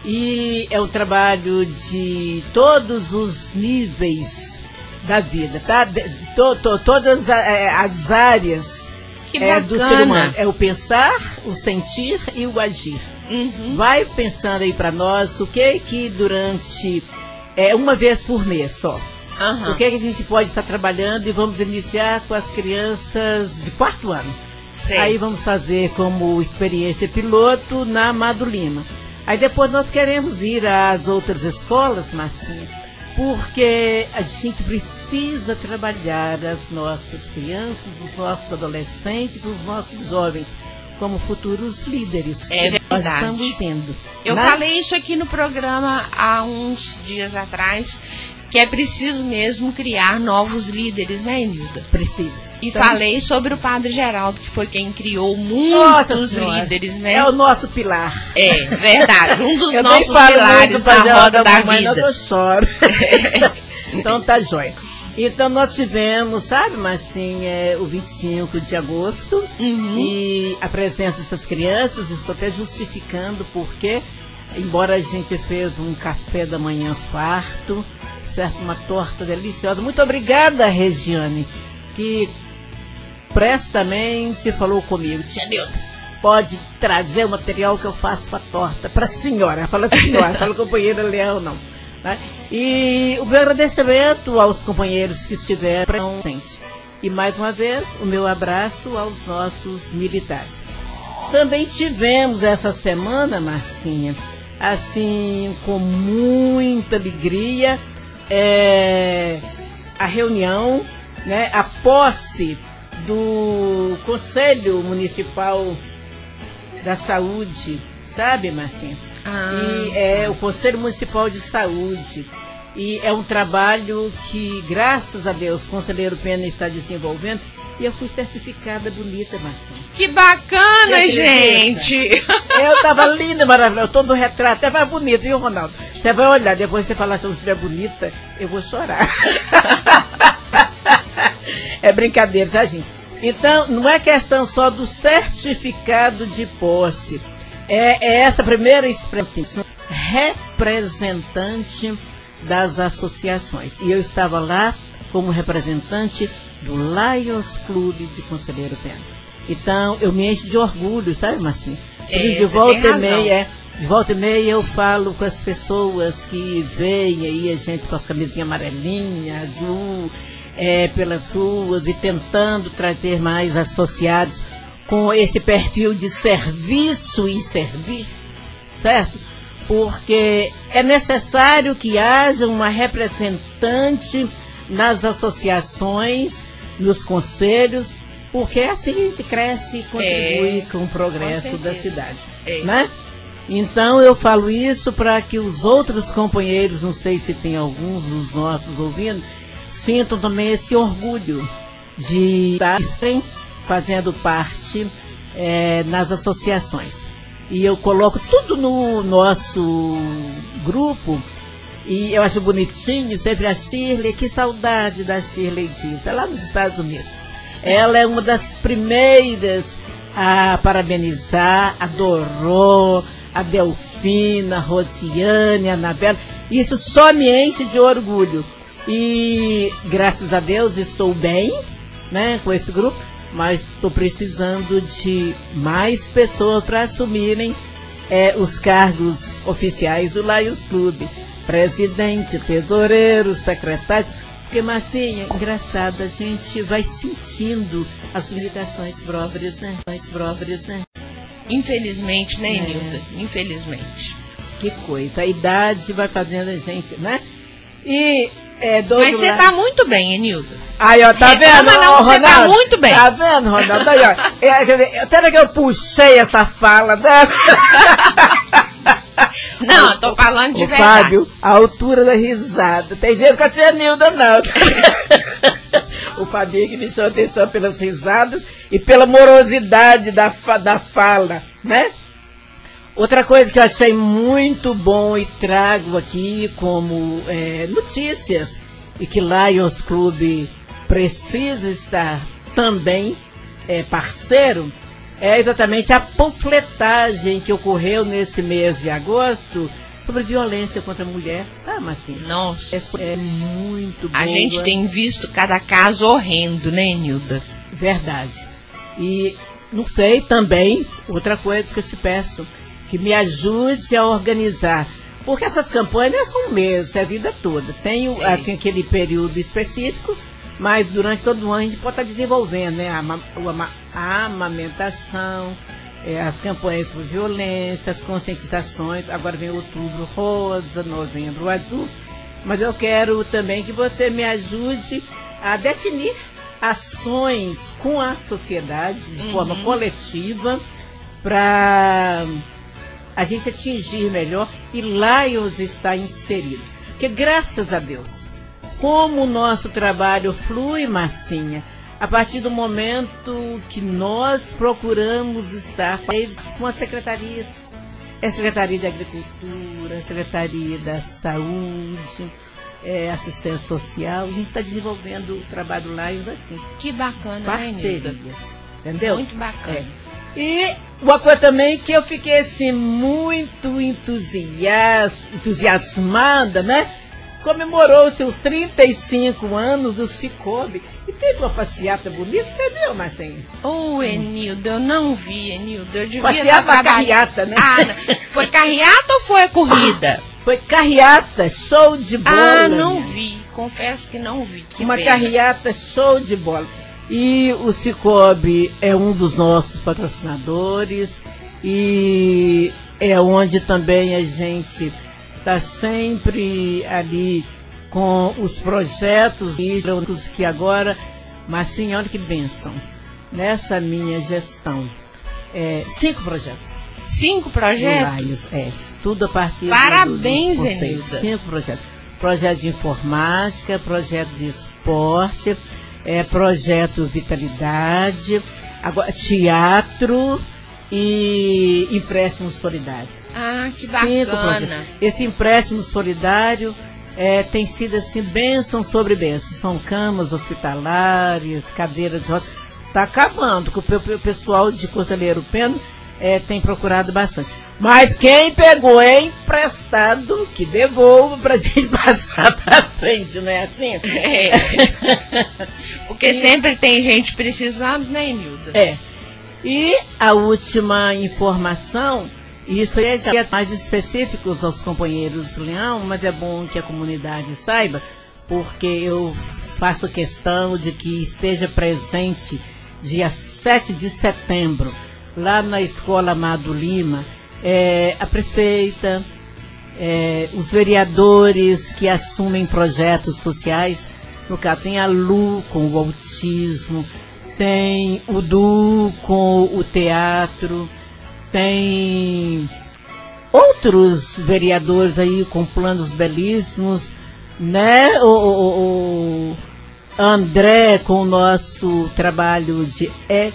E é um trabalho de todos os níveis da vida, tá? De, to, to, todas a, as áreas é, do ser humano. É o pensar, o sentir e o agir. Uhum. Vai pensando aí para nós o que que durante é, uma vez por mês só, uhum. o que que a gente pode estar trabalhando, e vamos iniciar com as crianças de quarto ano. Sim. Aí vamos fazer como experiência piloto na Amado Lima. Aí depois nós queremos ir às outras escolas, Marcinha, porque a gente precisa trabalhar as nossas crianças, os nossos adolescentes, os nossos jovens como futuros líderes. É verdade. Nós estamos sendo. Eu né? falei isso aqui no programa há uns dias atrás, que é preciso mesmo criar novos líderes, né, Enilda? Precisa. E então, falei sobre o Padre Geraldo, que foi quem criou muitos líderes, né? É o nosso pilar. É, verdade. Um dos eu nossos pilares da roda da vida. Mas eu choro. Então tá jóia. Então nós tivemos, sabe, Marcinha, é, o vinte e cinco de agosto, uhum. e a presença dessas crianças, estou até justificando porque, embora a gente fez um café da manhã farto, certo, uma torta deliciosa. Muito obrigada, Regiane, que prestamente falou comigo. Tia Nilda, pode trazer o material que eu faço para a torta para a senhora. Fala senhora, fala companheira Leão, não. Tá? E o meu agradecimento aos companheiros que estiveram presentes. E mais uma vez, o meu abraço aos nossos militares. Também tivemos essa semana, Marcinha, assim, com muita alegria, é, a reunião, né, a posse do Conselho Municipal da Saúde, sabe, Marcinha? Ah. E é o Conselho Municipal de Saúde. E é um trabalho que, graças a Deus, o Conselheiro Pena está desenvolvendo. E eu fui certificada bonita, Marcinha. Que bacana, gente! Eu estava linda, maravilhosa. Todo o retrato até vai bonito, viu, Ronaldo? Você vai olhar, depois você falar, se eu não estiver bonita, eu vou chorar. É brincadeira, tá, gente? Então, não é questão só do certificado de posse. É, é essa primeira expressão, representante das associações. E eu estava lá como representante do Lions Clube de Conselheiro Pena. Então, eu me encho de orgulho, sabe, Marcinha? É, de volta e meia, é, de volta e meia eu falo com as pessoas que veem aí a gente com as camisinhas amarelinhas, azul, é, pelas ruas, e tentando trazer mais associados com esse perfil de serviço e servir, certo? Porque é necessário que haja uma representante nas associações, nos conselhos, porque é assim que a gente cresce e contribui é, com o progresso com da cidade. É. Né? Então eu falo isso para que os outros companheiros, não sei se tem alguns dos nossos ouvindo, sintam também esse orgulho de estar fazendo parte é, nas associações. E eu coloco tudo no nosso grupo, e eu acho bonitinho, sempre a Shirley, que saudade da Shirley diz, é lá nos Estados Unidos. Ela é uma das primeiras a parabenizar, adorou, a Delfina, a Rosiane, a Anabela. Isso só me enche de orgulho. E graças a Deus estou bem, né, com esse grupo, mas estou precisando de mais pessoas para assumirem é, os cargos oficiais do Lions Club. Presidente, tesoureiro, secretário. Porque, Marcinha, engraçado, a gente vai sentindo as limitações próprias, né? As próprias, né? Infelizmente, né, É. Nilda? Infelizmente. Que coisa, a idade vai fazendo a gente, né? E, é, do Mas outro você lado- tá muito bem, Enilda. Aí, ó, tá Reclama vendo? não, ó, você tá Ronaldo? muito bem. Tá vendo, Ronaldo? Aí, ó. É, quer dizer, até que eu puxei essa fala, né? Não, eu tô falando de Ô, verdade. Fábio, a altura da risada. Tem gente que a Nilda não. O Fabinho que me chamou atenção pelas risadas e pela morosidade da, fa- da fala, né? Outra coisa que eu achei muito bom e trago aqui como é, notícias, e que Lions Club precisa estar também é, parceiro, é exatamente a panfletagem que ocorreu nesse mês de agosto sobre violência contra a mulher, sabe, assim? Nossa. É, é muito boa. A gente tem visto cada caso horrendo, né, Nilda? Verdade. E não sei também, outra coisa que eu te peço, que me ajude a organizar. Porque essas campanhas são um mês, é a vida toda. Tem o- assim, aquele período específico, mas durante todo o ano a gente pode estar desenvolvendo, né? A, ama- o ama- a amamentação, é, as campanhas sobre violência, as conscientizações. Agora vem outubro rosa, novembro azul. Mas eu quero também que você me ajude a definir ações com a sociedade, de Uhum. forma coletiva, para a gente atingir melhor, e Lions está inserido. Porque graças a Deus, como o nosso trabalho flui, Marcinha, a partir do momento que nós procuramos estar com as secretarias, é a Secretaria de Agricultura, a Secretaria da Saúde, é, Assistência Social, a gente está desenvolvendo o trabalho Lions assim. Que bacana, né, Nilda? Parcerias, entendeu? Muito bacana. É. E uma coisa também que eu fiquei assim muito entusias, entusiasmada, né? Comemorou-se os trinta e cinco anos do Cicobi. E teve uma passeata bonita, você viu, Marcinho? Ô, oh, Enilda, eu não vi, Enilda. Eu devia Passeata, estar trabalhando. carreata, né? Ah, não. Foi carreata ou foi a corrida? Foi carreata, show de bola. Ah, não minha. vi. Confesso que não vi. Que Uma pena. carreata show de bola. E o Cicobi é um dos nossos patrocinadores e é onde também a gente está sempre ali com os projetos que agora, mas sim, olha que bênção, nessa minha gestão, é, cinco projetos. Cinco projetos? Lions, é, tudo a partir Parabéns, do, do vocês. Enilda. Cinco projetos. Projeto de informática, projeto de esporte, é, projeto Vitalidade, agora, teatro e empréstimo solidário. Ah, que Cinco bacana. projetos. Esse empréstimo solidário é, tem sido assim, bênção sobre bênção. São camas hospitalares, cadeiras de rodas. Está acabando, que o pe- o pessoal de Conselheiro Pena é, tem procurado bastante. Mas quem pegou é emprestado, que devolva pra gente passar pra frente, não é assim? É. Porque sempre tem gente precisando, né, Enilda? É. E a última informação, isso aí já é mais específicos aos companheiros Leão, mas é bom que a comunidade saiba, porque eu faço questão de que esteja presente dia sete de setembro, lá na Escola Amado Lima, é, a prefeita, é, os vereadores que assumem projetos sociais. No caso, tem a Lu com o autismo, tem o Du com o teatro, tem outros vereadores aí com planos belíssimos, né? O, o, o, André com o nosso trabalho de e,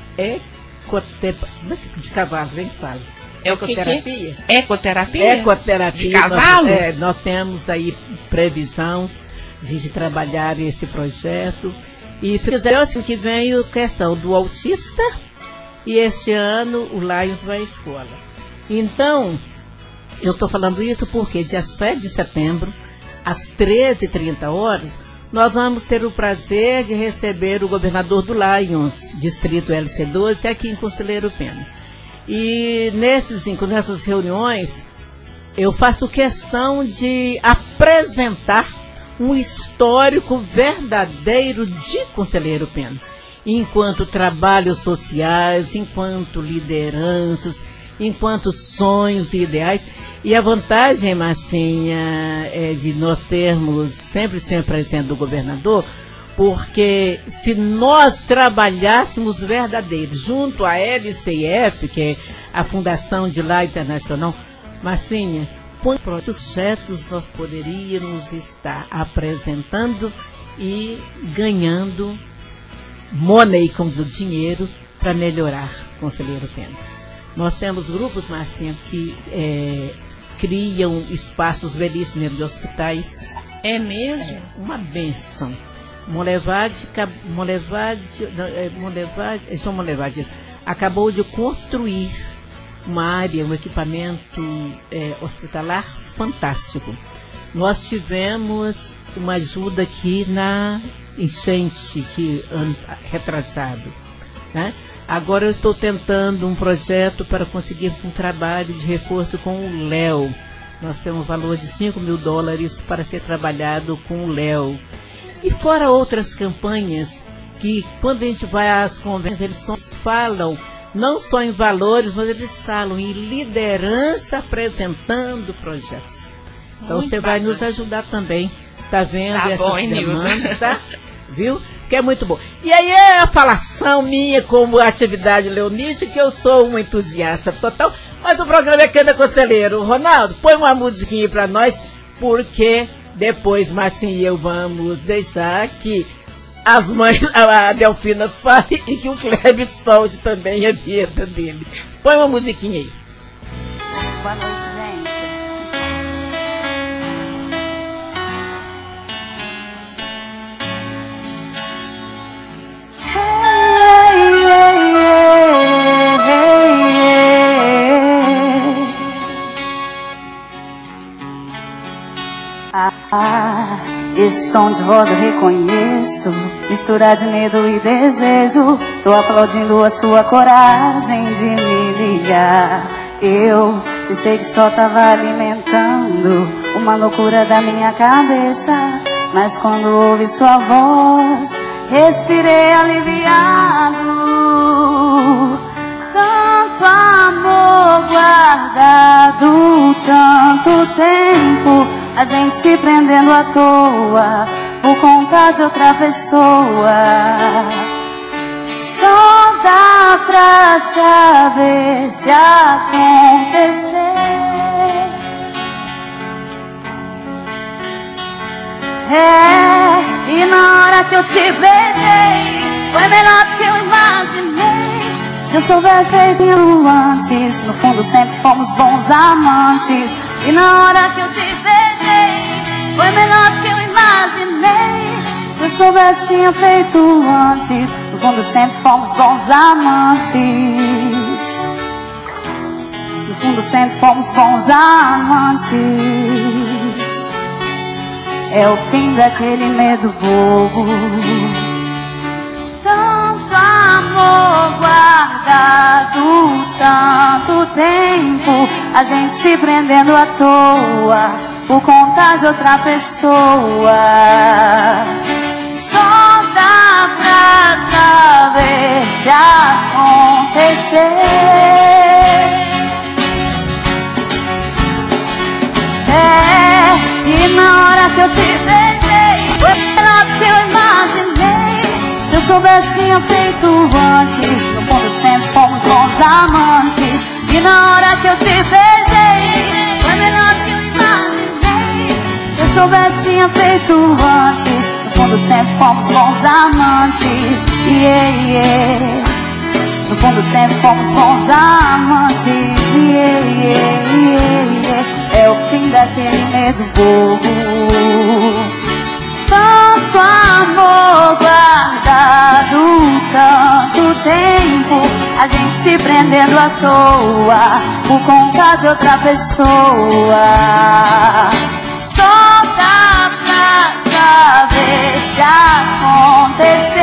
ecoterapia de cavalo, vem fala. É o que Ecoterapia? Que é? Ecoterapia? Ecoterapia. De cavalo? Nós, é, nós temos aí previsão de, de trabalhar esse projeto. E se quiser, assim que vem a questão do autista, e este ano o Lions vai à escola. Então, eu estou falando isso porque dia sete de setembro, às treze e trinta horas, nós vamos ter o prazer de receber o governador do Lions, distrito L C doze, aqui em Conselheiro Pena. E nesses, nessas reuniões, eu faço questão de apresentar um histórico verdadeiro de Conselheiro Pena, enquanto trabalhos sociais, enquanto lideranças, enquanto sonhos e ideais. E a vantagem, Marcinha, é de nós termos sempre, sempre presente do governador, porque se nós trabalhássemos verdadeiros junto à L C F, que é a Fundação de Lá Internacional, Marcinha, quantos projetos nós poderíamos estar apresentando e ganhando money, como diz o dinheiro, para melhorar Conselheiro Pena. Nós temos grupos, Marcinha, que é, criam espaços belíssimos de hospitais. É mesmo? É uma benção. Molevade, Molevade, Molevade, João Molevade acabou de construir uma área, um equipamento é, hospitalar fantástico. Nós tivemos uma ajuda aqui na enchente que ano retrasado, né? Agora eu estou tentando um projeto para conseguir um trabalho de reforço com o Léo. Nós temos um valor de cinco mil dólares para ser trabalhado com o Léo. E fora outras campanhas que, quando a gente vai às convenções, eles só falam não só em valores, mas eles falam em liderança apresentando projetos. Então muito você vai nos ajudar também, tá vendo tá essas bom, demandas, tá? Viu? Que é muito bom. E aí é a falação minha como atividade leonística, que eu sou uma entusiasta total, mas o programa é Canta Conselheiro. Ronaldo, põe uma musiquinha para nós, porque depois Marcinha e eu vamos deixar que as mães, a Delfina fale e que o Kleber solte também a vida dele. Põe uma musiquinha aí. Boa noite, gente. Ah, esse tom de voz eu reconheço, mistura de medo e desejo. Tô aplaudindo a sua coragem de me ligar. Eu pensei que só tava alimentando uma loucura da minha cabeça, mas quando ouvi sua voz, respirei aliviado. Tanto amor guardado, tanto tempo, a gente se prendendo à toa por conta de outra pessoa. Só dá pra saber se acontecer. É, e na hora que eu te beijei, foi melhor do que eu imaginei. Se eu soubesse feito antes, no fundo sempre fomos bons amantes. E na hora que eu te beijei, foi melhor do que eu imaginei. Se eu soubesse tinha feito antes, no fundo sempre fomos bons amantes. No fundo sempre fomos bons amantes. É o fim daquele medo bobo. Tanto amor guardado, tanto tempo, a gente se prendendo à toa por conta de outra pessoa. Só dá pra saber se acontecer. É, e na hora que eu te beijei, foi melhor do que eu imaginei. Se eu soubesse tinha feito antes, no fundo sempre fomos bons amantes. E na hora que eu te beijei, foi melhor do que eu imaginei. Se eu soubesse tinha feito antes, no fundo sempre fomos bons amantes. Yeah, yeah. No fundo sempre fomos bons amantes. Yeah, yeah, yeah, yeah. É o fim daquele medo bobo. Tanto amor guardado, tanto tempo, a gente se prendendo à toa por conta de outra pessoa. Só dá pra saber se acontecer.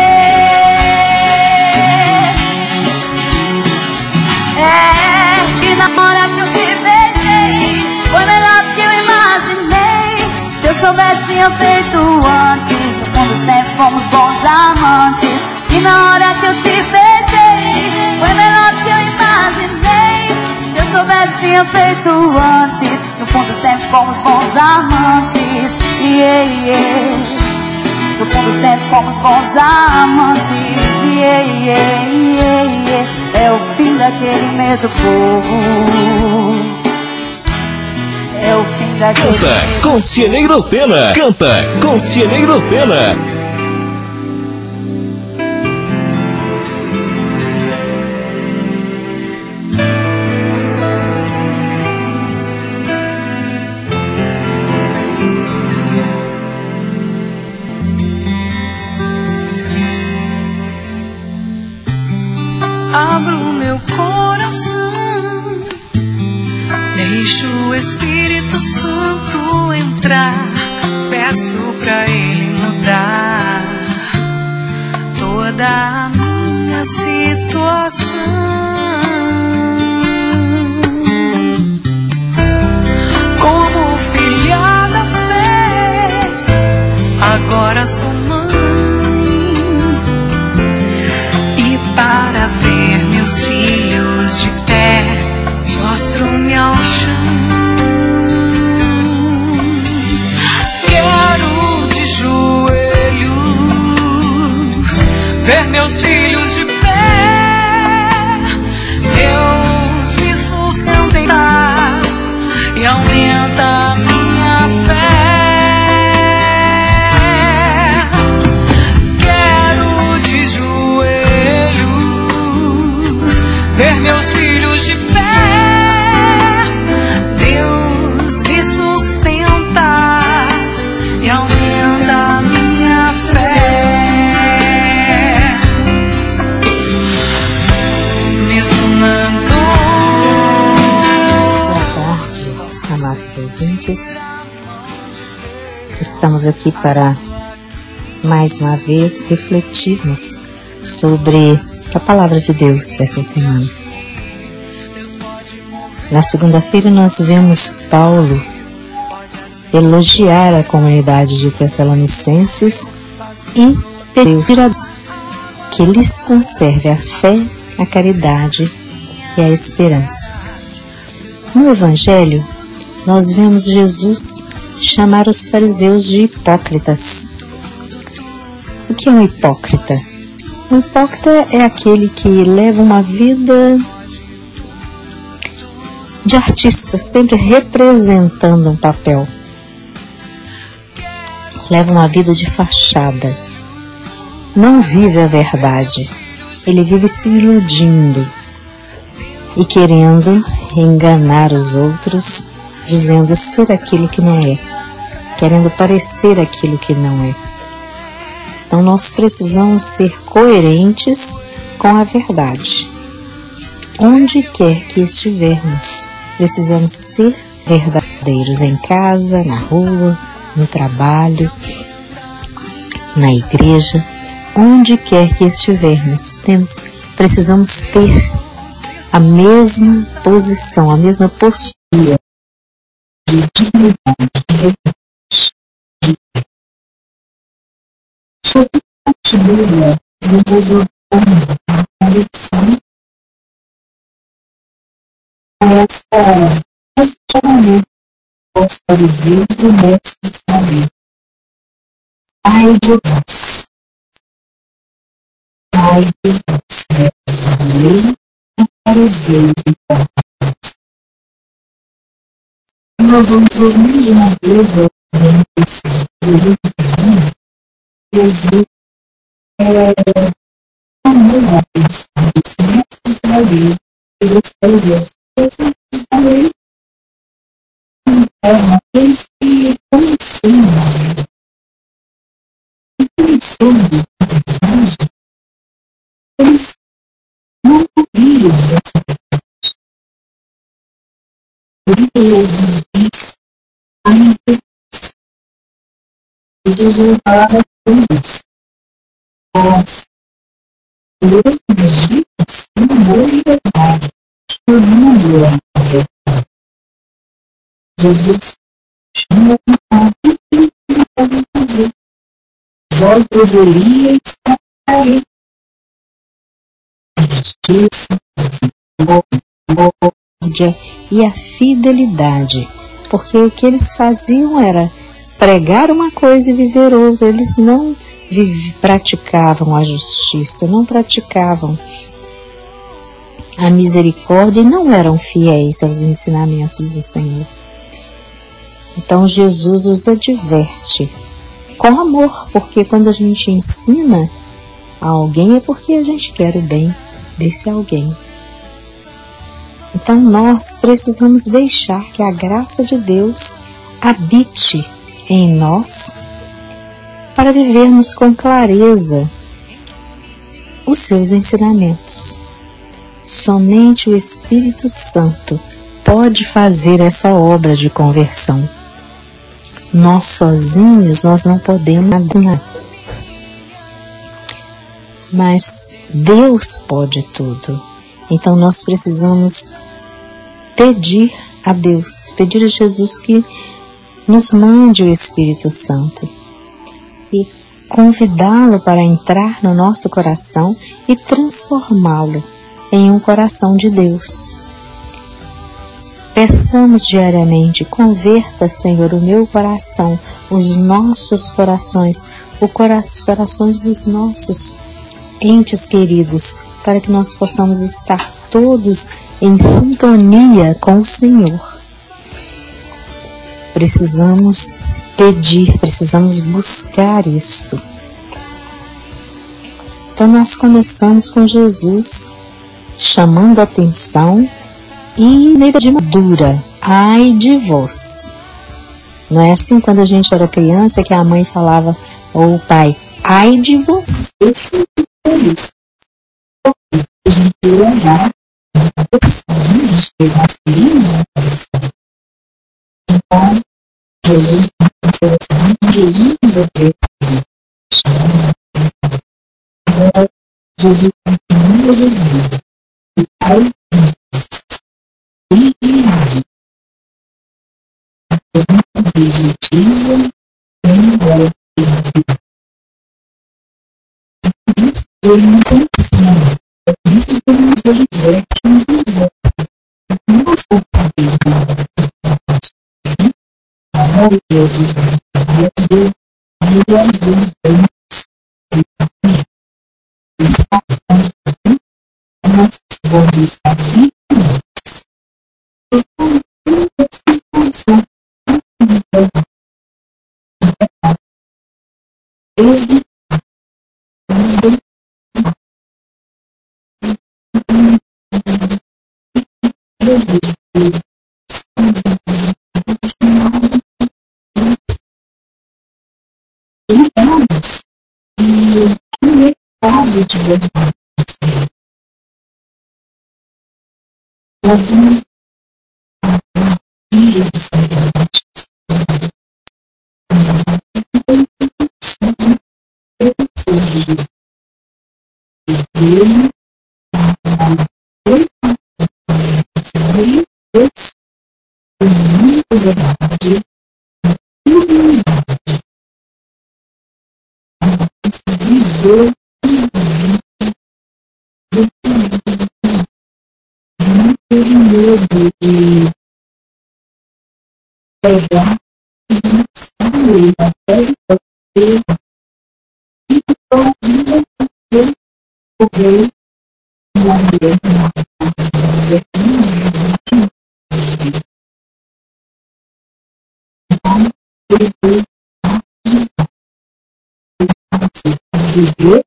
É, e na hora que eu te beijei, foi melhor do que eu imaginei. Se eu soubesse, tinha feito antes. No fundo sempre fomos bons amantes. E na hora que eu te beijei, foi melhor do que eu imaginei. Se eu soubesse, tinha feito antes. No fundo sempre fomos bons amantes. Yeah, yeah. No fundo sempre fomos bons amantes. Yeah, yeah, yeah, yeah. É o fim daquele medo bobo. É o fim daquele Canta medo. Conselheiro Pena. Canta Conselheiro Pena. Abro meu coração, deixo o Espírito Santo entrar, peço pra Ele mudar toda a minha situação. Como filha da fé, agora sou mãe, e para ver meus filhos de pé, mostro-me ao chão. Quero de joelhos ver meus filhos de pé. Deus me sustentar e aumenta a minha fé. Quero de joelhos ver meus filhos de pé. Deus me sustenta e aumenta a minha fé. Me instrumento. Boa tarde, amados ouvintes. Estamos aqui para mais uma vez refletirmos sobre a palavra de Deus essa semana. Na segunda-feira nós vemos Paulo elogiar a comunidade de Tessalonicenses e pedir a Deus que lhes conserve a fé, a caridade e a esperança. No Evangelho, nós vemos Jesus chamar os fariseus de hipócritas. O que é um hipócrita? Um hipócrita é aquele que leva uma vida de artista, sempre representando um papel. Leva uma vida de fachada. Não vive a verdade. Ele vive se iludindo e querendo enganar os outros, dizendo ser aquilo que não é, querendo parecer aquilo que não é. Então nós precisamos ser coerentes com a verdade. Onde quer que estivermos, precisamos ser verdadeiros em casa, na rua, no trabalho, na igreja. Onde quer que estivermos, temos, precisamos ter a mesma posição, a mesma postura de dignidade, de reverência. Jesus continua nos exortando a conexão a esta questionamento aos fariseus e mestres da lei. Ai de vós, ai de vós, mestres da lei e fariseus hipócritas. Nós vamos ouvir de uma vez o esse período Jesus é, chamou a atenção dos mestres da lei e dos fariseus. Jesus da lei, então, aqueles que conheciam a lei, e conheciam a verdade, eles não ouviram essa verdade. Por isso Jesus diz a interpretação. Jesus não falava coisas, mas Deus acredita no amor e verdade, tornando a verdade. Jesus chama a atenção, o que ele pode fazer? Vós deveriais estar aí. A justiça, a misericórdia e a fidelidade, porque o que eles faziam era pregar uma coisa e viver outra. Eles não vive, praticavam a justiça, não praticavam a misericórdia e não eram fiéis aos ensinamentos do Senhor. Então Jesus os adverte com amor, porque quando a gente ensina a alguém é porque a gente quer o bem desse alguém. Então nós precisamos deixar que a graça de Deus habite em nós para vivermos com clareza os seus ensinamentos. Somente o Espírito Santo pode fazer essa obra de conversão. Nós sozinhos, nós não podemos nada. Mas Deus pode tudo. Então nós precisamos pedir a Deus, pedir a Jesus que nos mande o Espírito Santo e convidá-lo para entrar no nosso coração e transformá-lo em um coração de Deus. Peçamos diariamente: converta, Senhor, o meu coração, os nossos corações, o cora- os corações dos nossos entes queridos, para que nós possamos estar todos em sintonia com o Senhor. Precisamos pedir, precisamos buscar isto. Então nós começamos com Jesus chamando a atenção e maneira de madura: ai de vós. Não é assim quando a gente era criança que a mãe falava, ou o pai, ai de vocês. É isso. A gente ia olhar a proteção, a gente teve uma experiência de proteção. Então, Jesus, Jesus nos ofereceu, agora Jesus continua dizendo, e pai e irado, a pergunta objetiva tem agora ele nos ensina, é por isso que ele nos adverte, nos exorta. Não está sabendo o amor de Jesus, o Deus, ele é Deus bens, está aqui, nós precisamos estar firmes. Então, essa ele ligados e conectados de verdade. Nós somos filhos de verdade. Ele muito verdade, tudo verdade. Essa visão não ter medo de pegar e lançar ele até ele e pode fazer o rei na mulher ele foi dizer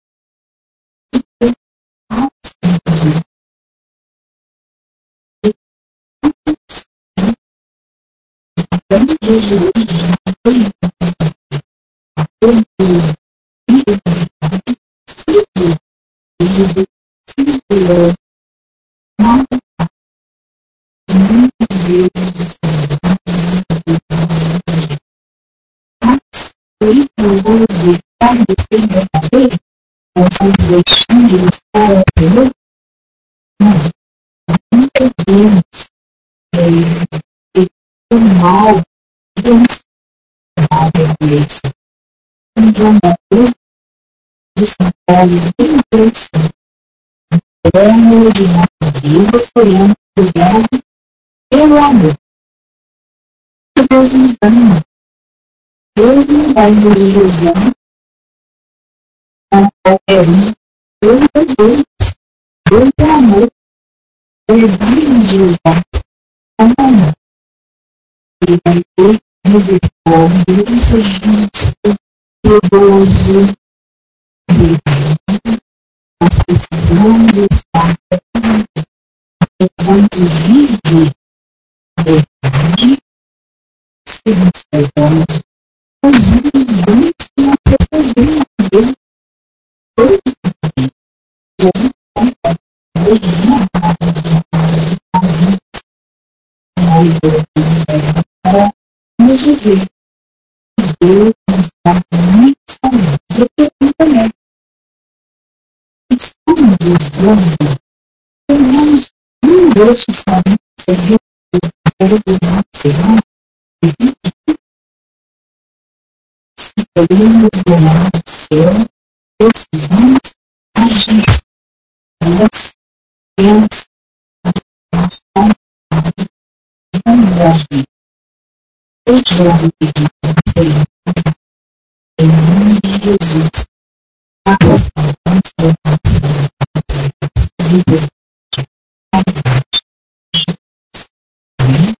mal pelo amor. Deus nos ama. Deus não vai nos julgar a qualquer um. Deus é Deus. Deus é amor. Ele vai nos julgar com amor. Ele vai ter misericórdia, ele vai ser justo, piedoso. Ele vai. Nós precisamos estar preparados. Precisamos viver a verdade, sermos piedosos, fazendo os bens que não percebemos a Deus. Todos os bens. Jesus vai fazer para nos dizer que Deus nos dá muitos talentos. Eu pergunto também. Estamos usando pelo menos um destes talentos servidos para os nossos irmãos? Se queremos ganhar o céu, precisamos agir. Nós temos as vontades. Vamos agir. Eu jogo pedir para você, em nome de Jesus, faça a transformação das vidas. Amém?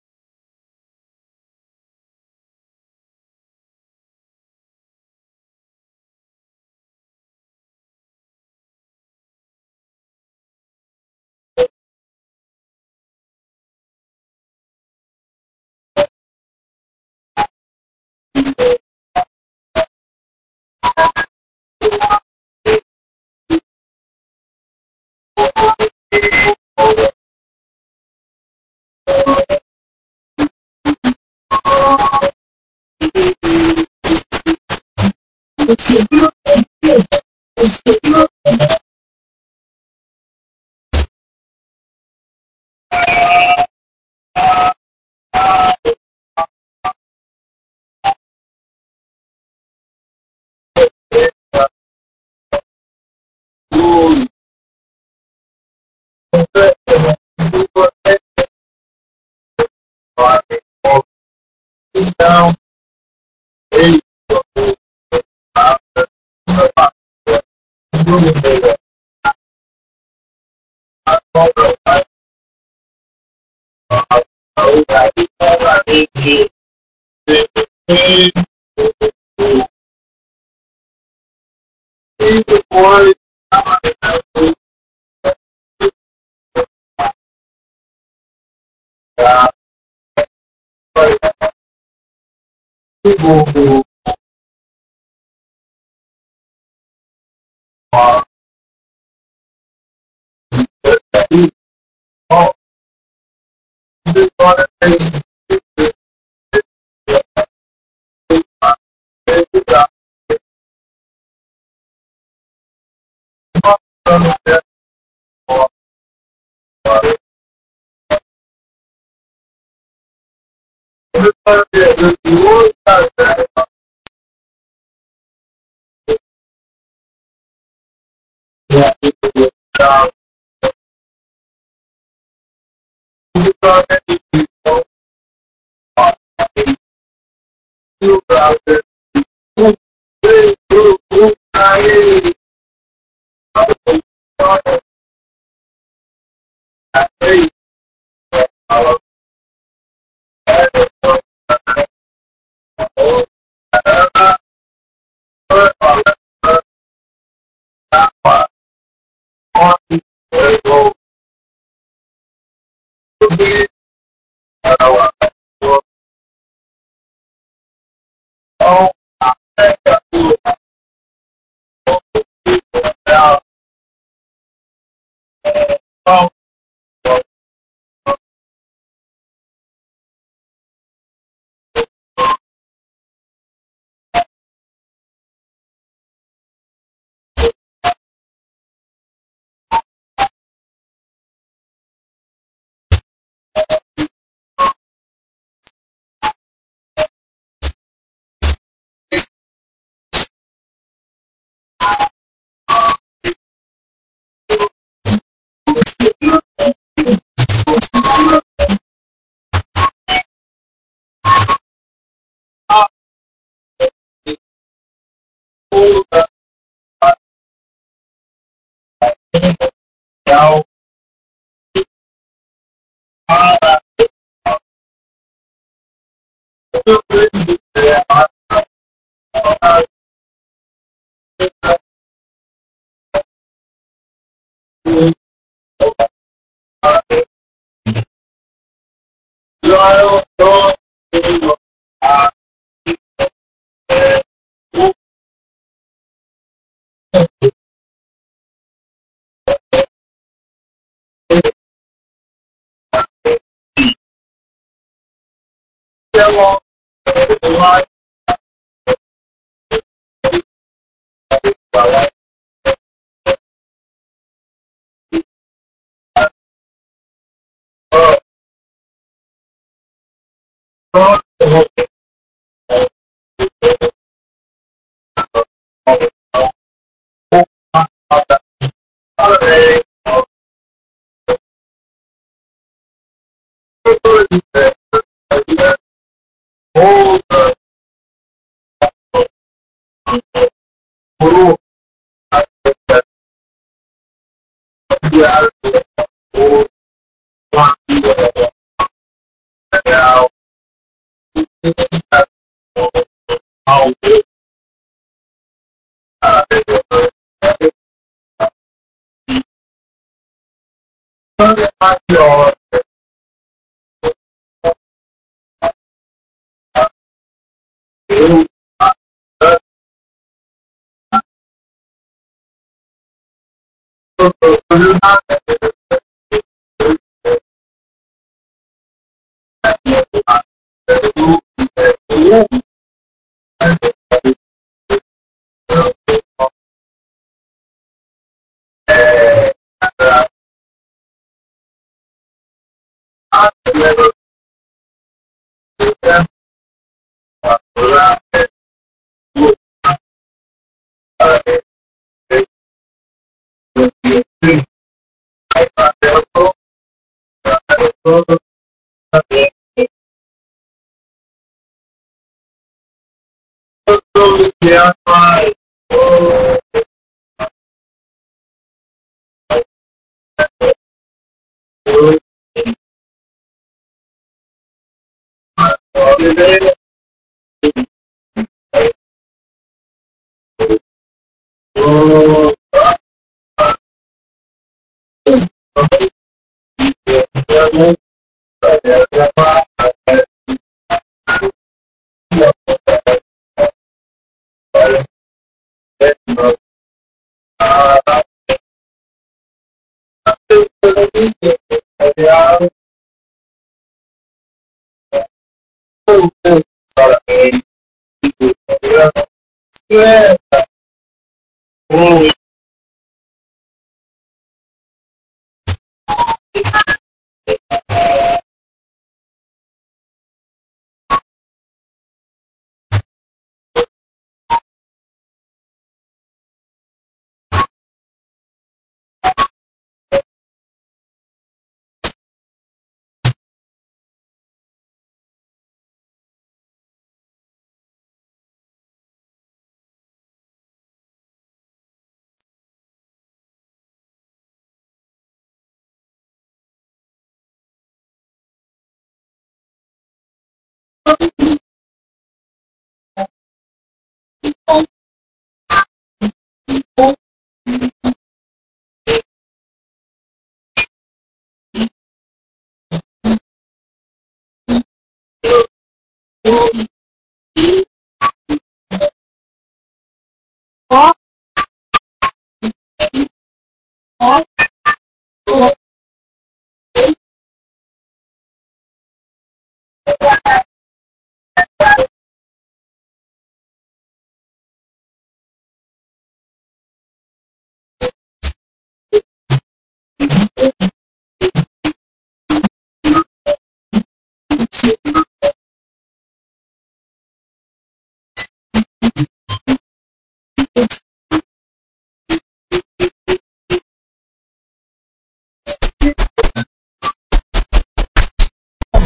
Então, ele e depois o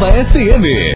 Nova F M.